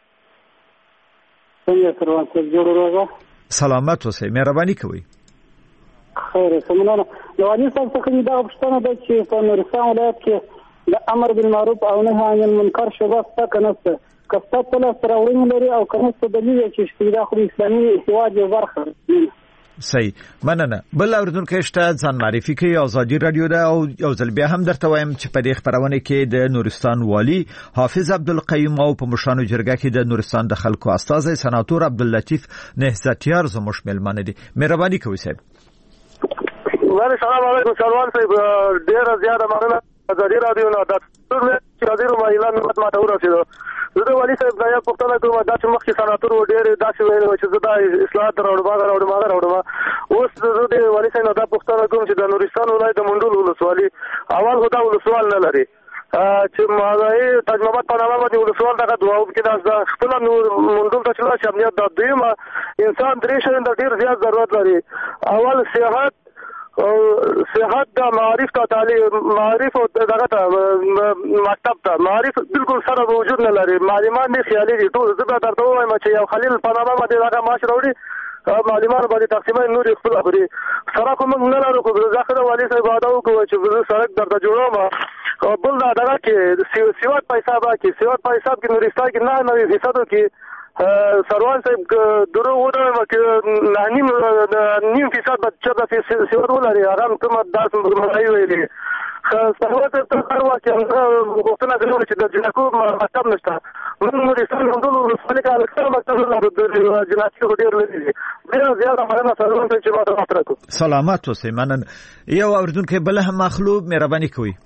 څنګه سروان صاحب جوړ راغله؟ سلامت اوسئ. مهرباني کوئ. خیر سمونه. نو علي صاحب څنګه دا پښتنه د چې په نورستان ولایت کې د امر بالمعروف او نهي عن المنکر شباب څخه نشته. کسته په سره ورین لري او کومه دلیل چې شتیدا خو اسلامي اتحاد یو برخه. صحیح مننه. بل اوریدونکو شته ځان معرفي کوي. آزادي رادیو ده او یو ځل بیا هم درته وایم چې په دې خبرونه کې د نورستان والی حافظ عبدالقیوم او په مشانو جرګه کې د نورستان د خلکو استازي سناتور عبداللطیف نهضتیار زموږ ملمنه دي. مهرباني کوئ صاحب. وعلیکم السلام علیکم سلوان صاحب ډیر زیاته مننه. آزادي رادیو نه د چې راځي نو اعلان مت ماته ورسېدو. زه والي صاحب دا یو پښتنه کوم دا چې مخکې سناتور ډېر داسې ویل چې زه دا اصلاحات راوړم هغه راوړم هغه راوړم. اوس زه د والي صاحب دا پښتنه کوم چې د نورستان ولایت د منډول ولسوالي اول خو دا ولسوال نه لري چې ماغای تاج محمد په نامه باندې ولسوال دغه دعاو کې دا خپل منډول ته چې امنیت د دویمه انسان درې شین د ډېر زیات ضرورت لري. اول صحت او صحت دا معرف ته تعلیم معرف او دغه ته مکتب ته معرف بالکل سره وجود نه لري. معلومات نه خیالي دي ټول. زه درته وایم چې یو خلیل په نامه باندې دغه معاش راوړي معلومات باندې تقسیمای نور خپل خبري سره کوم نه لرو. خو زه خو والي صاحب وعده وکړ چې زه سړک درته جوړوم. بل دا دغه کې سیوات پیسې باکي سیوات پیسې کې نورستان کې نه نه فیصد کې سروان صاحب درو وډه چې نیم نیم فیصد چې د سیوات ولري هغه کوم داس مړای ویلي. سروان ته تر واکه غوښتنه کوي چې د جنکو مکتب نشته. موږ نورستان موږ ولسمه کې الکتر مکتب لرو د جناتي ډیر لري. ډیر زیاته مننه سروان ته چې ما ته راکړو. سلامات اوسئ. مننه. یو اوریدونکو بل هم مخلوب مهرباني کوئ.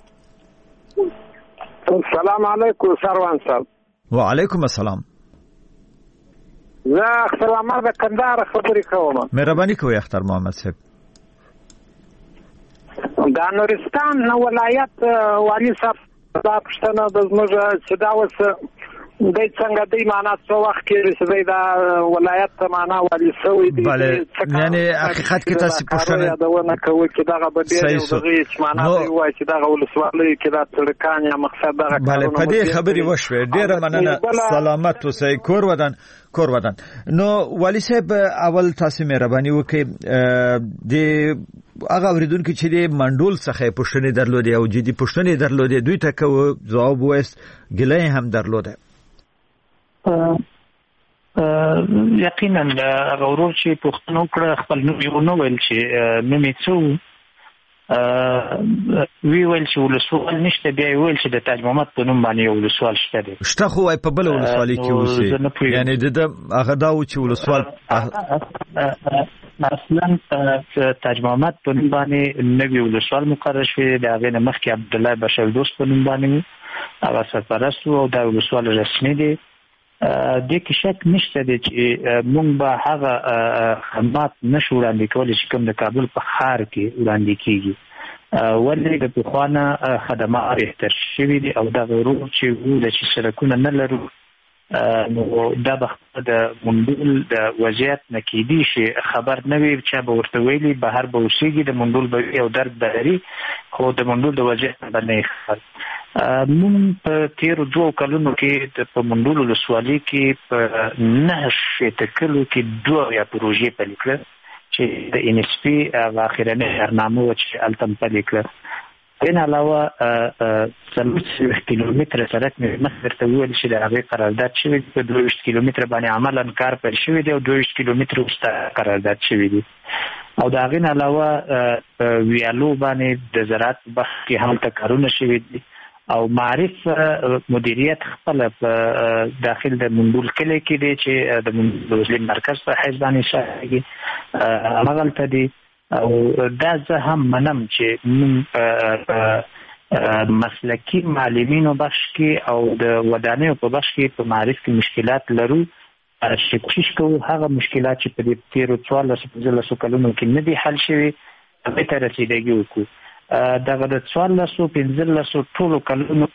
السلام علیکم سروان صاحب. وعلیکم السلام. زه اختر محمد د کندهار خبرې کوم. مهرباني کوئ اختر محمد صاحب. د نورستان ولایت والي صاحب دا پښتنه د زموږ چې دا اوس د څنګه د معنا څو وخت کې رسېدای دا ولایت ته معنا والي سوی دی. بله یعنی حقیقت کې تاسو پښتنه دا ونه کوي چې دا به ډېر دغه چې معنا دی وای چې دا ولسوالۍ کې دا ترکان یا مقصد دا بله په دې خبرې وشوي. ډېر مننه. سلامت اوسئ. کورودان کورودان. نو والي صاحب اول تاسو مهرباني وکړئ د هغه اوریدونکو چې د منډول څخه پښتنې درلودي او جدي پښتنې درلودي دوی ته کو جواب وست ګلې هم درلوده. یقینا غورور چې پښتنو کړه خپل نوم یو نو ویل چې نوم یې څو وی ویل چې ولسوال نشته بیا ویل چې د تاج محمد په نوم باندې یو ولسوال شته دی. شته خو په بل ولسوالۍ کې اوسي یعنی د هغه دا و چې ولسوال اصلا تاج محمد په نوم باندې نوی ولسوال مقرر شوی دی. هغه نه مخکې عبدالله بشردوست په نوم باندې هغه سرپرست او دا ولسوال رسمي دی. د کې شک نشته چې موږ به هغه خدمات نشو وړاندې کولی چې کوم د کابل په ښار کې وړاندې کیږي ولې د پخوانه خدمات بهتر شوي دي او دا غرور چې وو چې سړکونه نه لرو نو دا به د منډول د وضعیت نکیدي شي خبر نه وي چې به ورته ویلي بهر به اوسېږي د منډول به یو درد لري خو د منډول د وضعیت به نه خبر مونږ په تیرو دوه کلونو کې په منډول ولسوالۍ کې په نه شته کلو کې دوه یا پروژې پیل کړې چې د ان اس پی اخرنه برنامه چې التم پیل کړ ان علاوه څلور کیلومتر سړک مې مخکې ته ویل چې د هغه قرارداد شوی په دوه کیلومتر باندې عملاً کار پر شوی دی او دوه کیلومتر وسته قرارداد شوی دی او دا غین علاوه ویالو باندې د زراعت بخ کې هم تکرارونه شوی دي او معرف مدیریت خپل په داخل د منډول کلی کې دی چې د منډول مرکز په حیث باندې شایي مغلطه دي او دا زه هم منم چې موږ مسلکی معلمینو بخش کې او د ودانیو په بخش کې په معرف کې مشکلات لرو چې کوشش کوو هغه مشکلات چې په دې تیرو څوارلسو پنځلسو کلونو کې نه دي حل شوي هغې ته رسیدګي وکړو دغه د څوارلسو پنځلسو ټولو کلونو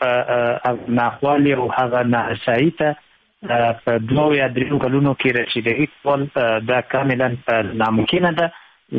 ناخوالي او هغه نااسایي ته په دوه یا درېو کلونو کې رسیدګي کول دا کاملا ناممکنه ده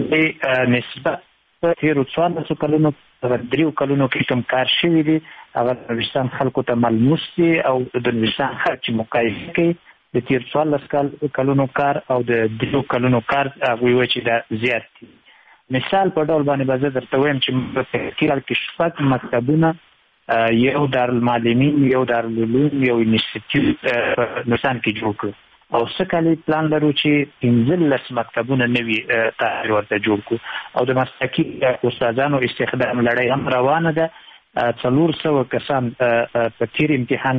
نسبت په تیرو څوارلسو کلونو دریو کلونو کې کوم کار شوی دی هغه د نورستان خلکو ته ملموس دی او د نورستان خلک چې مقایسه کوي د تیر څوارلسو کلونو کار او د دریو کلونو کار هغوی وایي چې دا زیات دی مثال په ډول باندې به زه درته وایم چې په کال کې شپږ مکتبونه یو دارالمعلمین یو دارالعلوم یو انسټیټیوټ په نورستان کې جوړ کړو او څه کالي پلان لرو چې پنځلس مکتبونه نوي تغیر ورته جوړ کړو او د مسلکي استادانو استخدام لړۍ هم روانه ده څلور سوه کسان په تیر امتحان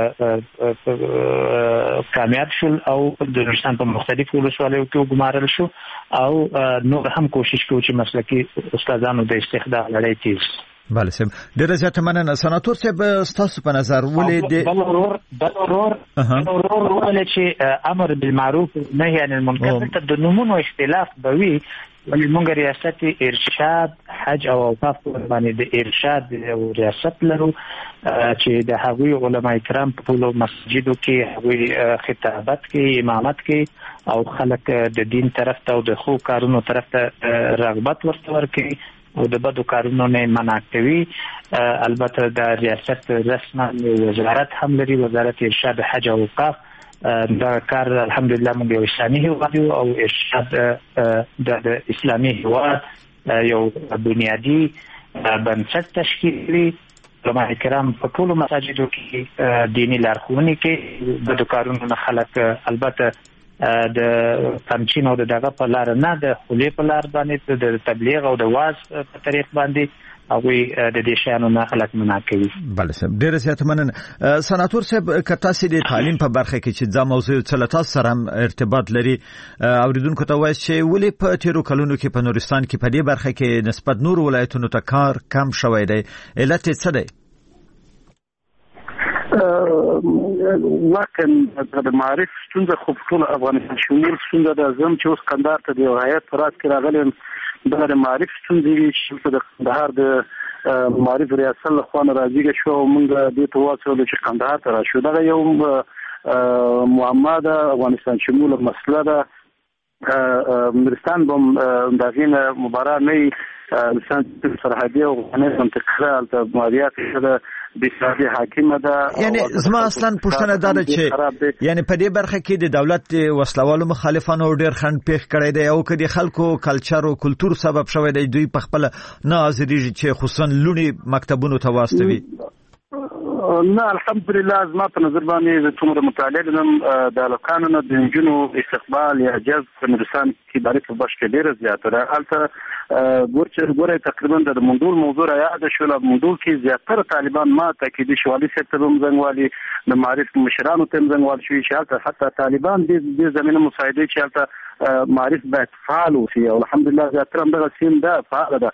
کې کامیاب شول او د نورستان په مختلفو ولسوالیو کې وګمارل شو او نور هم کوشش کوو چې مسلکي استادانو د استخدام لړۍ تیز بله صاحب ډېره زیاته مننه سناتور صاحب ستاسو په نظر ولې د بل ورور بل ورور بل ورور ولې چې امر بالمعروف نهي عن المنکر ته د نومونو اختلاف به وي ولې موږ ریاست ارشاد حج او اوقاف باندې د ارشاد او ریاست لرو چې د هغوی علما کرام په ټولو مسجدو کې هغوی خطابت کې امامت کې او خلک د دین طرف ته او د خو کارونو طرف ته رغبت ورته ورکوي او د بدو کارونو نه منع کوي البته د ریاست رسما وزارت هم لري وزارت ارشاد حج او اوقاف دا کار الحمدلله موږ یو اسلامي هیواد او ارشاد د اسلامي هیواد یو بنیادی بنسټ تشکیل کړي علما کرام په ټولو مساجدو کې دینی لارښوونې کوي بدو کارونو نه خلک البته د تمچین او د دغه په لار نه د خولې په لار باندې د تبلیغ او د واعظ په طریق باندې هغوی د دې شیانو نه خلک منع کوي. بله صاحب ډېره زیاته مننه سناتور صاحب که تاسې د تعلیم په برخه کې چې دا موضوع څه له تاسو سره هم ارتباط لري اوریدونکو ته وایي چې ولې په تیرو کلونو کې په نورستان کې په دې برخه کې نسبت نورو ولایتونو ته کار کم شوی دی علت یې څه دی؟ واقعا د معرف ستونزه خو ټول افغانستان شمول ستونزه ده زم چې اوس کندهار ته د یو هیات په راز کې راغلم د معرف ستونزې چې د کندهار د معرف ریاست له خوا راځي شو موږ د تواصل چې کندهار ته راشو دا یو معما ده افغانستان شمول مسله ده نورستان بم دغه مباراه نه لسان سرحدي او غنې منطقه د مالیات د بسیاري حاکمه ده یعنی زما اصلا پښتنه ده چې یعنی په دې برخه کې د دولت وسلوالو مخالفانو ډېر خند پیښ کړی دی او کدي خلکو کلچر او کلچر سبب شوی دی دوی په خپل نه ازریږي چې خصوصا لونی مکتبونو ته واستوي نه الحمدلله زما په نظر باندې د څومره مطالعه لرم د القانون د انجنونو استقبال یا جذب په نورستان کې باندې په بشکره ډیره زیاته ده البته ګورچ ګوره تقریبا د منډول موضوع را یاد شول منډول کې زیاتره طالبان ما تاکیدي شوالي سیکټر هم زنګوالي د معرف مشرانو ته زنګوال شوی چې حتی طالبان د زمينه مساعده چې حتی معرف باید فعال وي او الحمدلله زیاتره هم دغه سیم ده فعال ده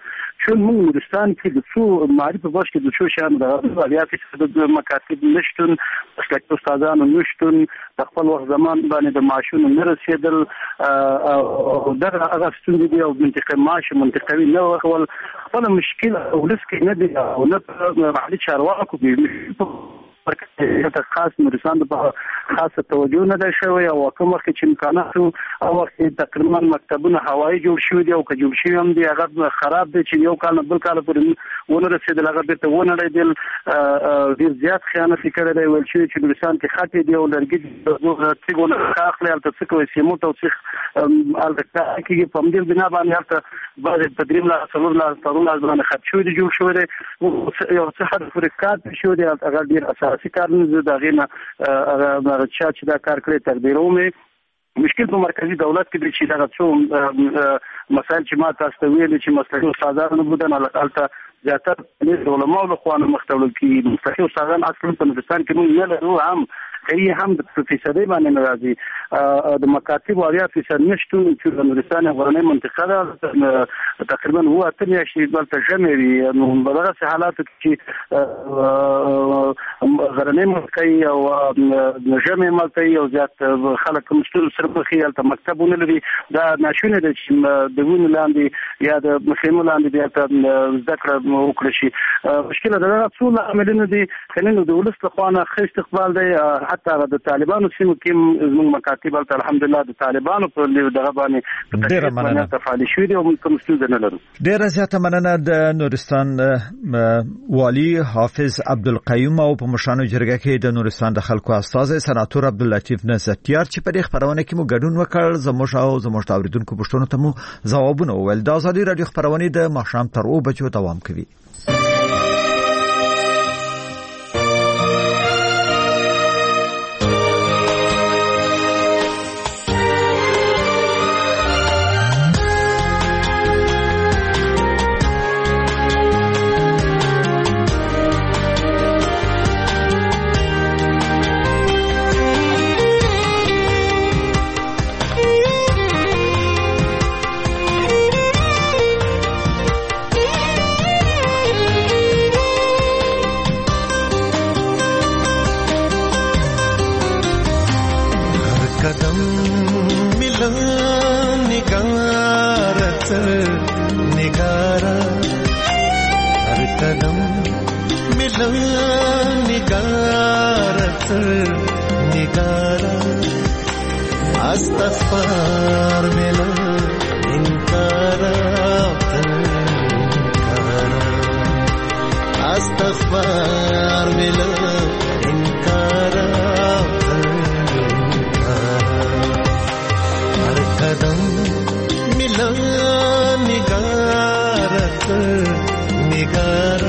چون موږ نورستان کې د څو معرفت باش کې د څو شان د بیا د مکاتب نشټون مسلکي استادانو نشټون د خپل وخت زمان باندې د معاشونو نه رسیدل او دغه هغه ستونزې دي او منطقه معاش منطقوي نه ورکول خپل مشکل ولس کې نه دي او نه محلي چارواکو به ورکه خاص نورستان په خاصه توجه نه ده شوی او کوم وخت چې امکانات او وخت تقریبا مکتبونه هوایي جوړ شوی دي او که جوړ شوی هم دي هغه خراب دي چې یو کال بل کال پورې ونه رسیدل هغه به ته ونه لري ډیر زیات خیانت کړی دی ول چې نورستان کې خاطر دی او لرګي څنګه نه اخلي البته څه کوي سیمو توثیق البته کې په دې بنا باندې هغه بعد تدریم لا څلور لا څلور لا ځان خرڅ شوی دی جوړ شوی دی یو څه حد فرقات شوی دی هغه ډیر اساسي کار نه دا غینه هغه چې دا کار کړی تر ډیرو مې مشکل په مرکزی دولت کې د چې دا څو مسائل چې ما تاسو ته ویل چې مسلکي استادانو بودن البته زیاتره د علماء له خوا مختلف کې مستقیم استادان اصلا په نورستان کې موږ نه لرو هم کوي هم د فیصدي باندې ناراضي د مکاتب واریا فیصد نشته چې د نورستان غرنۍ منطقه ده تقریبا هو اته میاشتې دلته جمع وي نو بلغه حالات کې غرنۍ منطقه او جمع ملتي او زیات خلک مشترک سره په خیال ته مکتبونه لري دا ناشونه د چې د ونه لاندې یا د مخیمو لاندې بیا ته ذکر وکړي شي مشکل دا ټول عملونه دي خلینو د ولست خوانه خې استقبال دی حتی د طالبانو سیمو کې زموږ مکاتب الحمدلله د طالبانو په دغه باندې ډیره مننه تفعیل شوی دی او کوم څه نه لرو ډیره زیاته مننه د نورستان والی حافظ عبدالقیوم او په مشانو جرګه کې د نورستان د خلکو استاد سناتور عبداللطیف نزتیار چې په دې خبرونه کې مو ګډون وکړ زموږ او زموږ اوریدونکو پښتنو ته مو ځوابونه وویل د ازادي رادیو خبرونه د ماښام تر او بچو دوام کوي استغفار ملا انکار استغفار ملا انکار ہر قدم ملا نگارت نگارت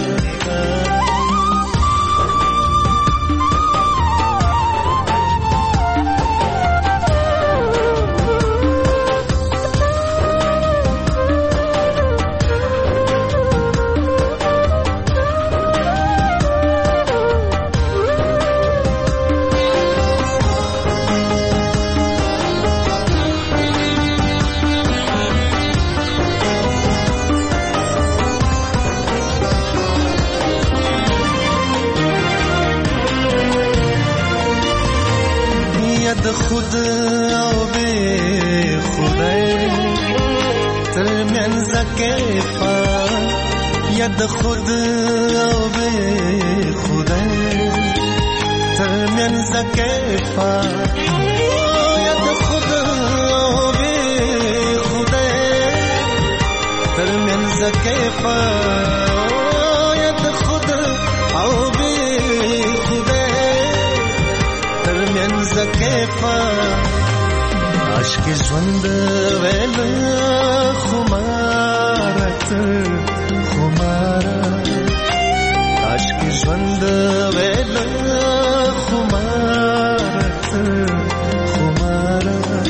خود او به خدای ترمنځ کیفا ید خود او به خدای ترمنځ کیفا ید خود او به خدای ترمنځ کیفا ید خود او به زکیفا عشق ژوند ویل خمارت خمارت عشق ژوند ویل خمارت خمارت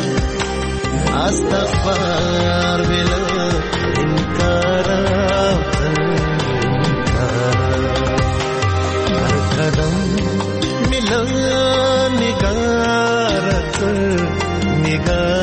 استغفار ویل انکار هر قدم مل نگارت نگارت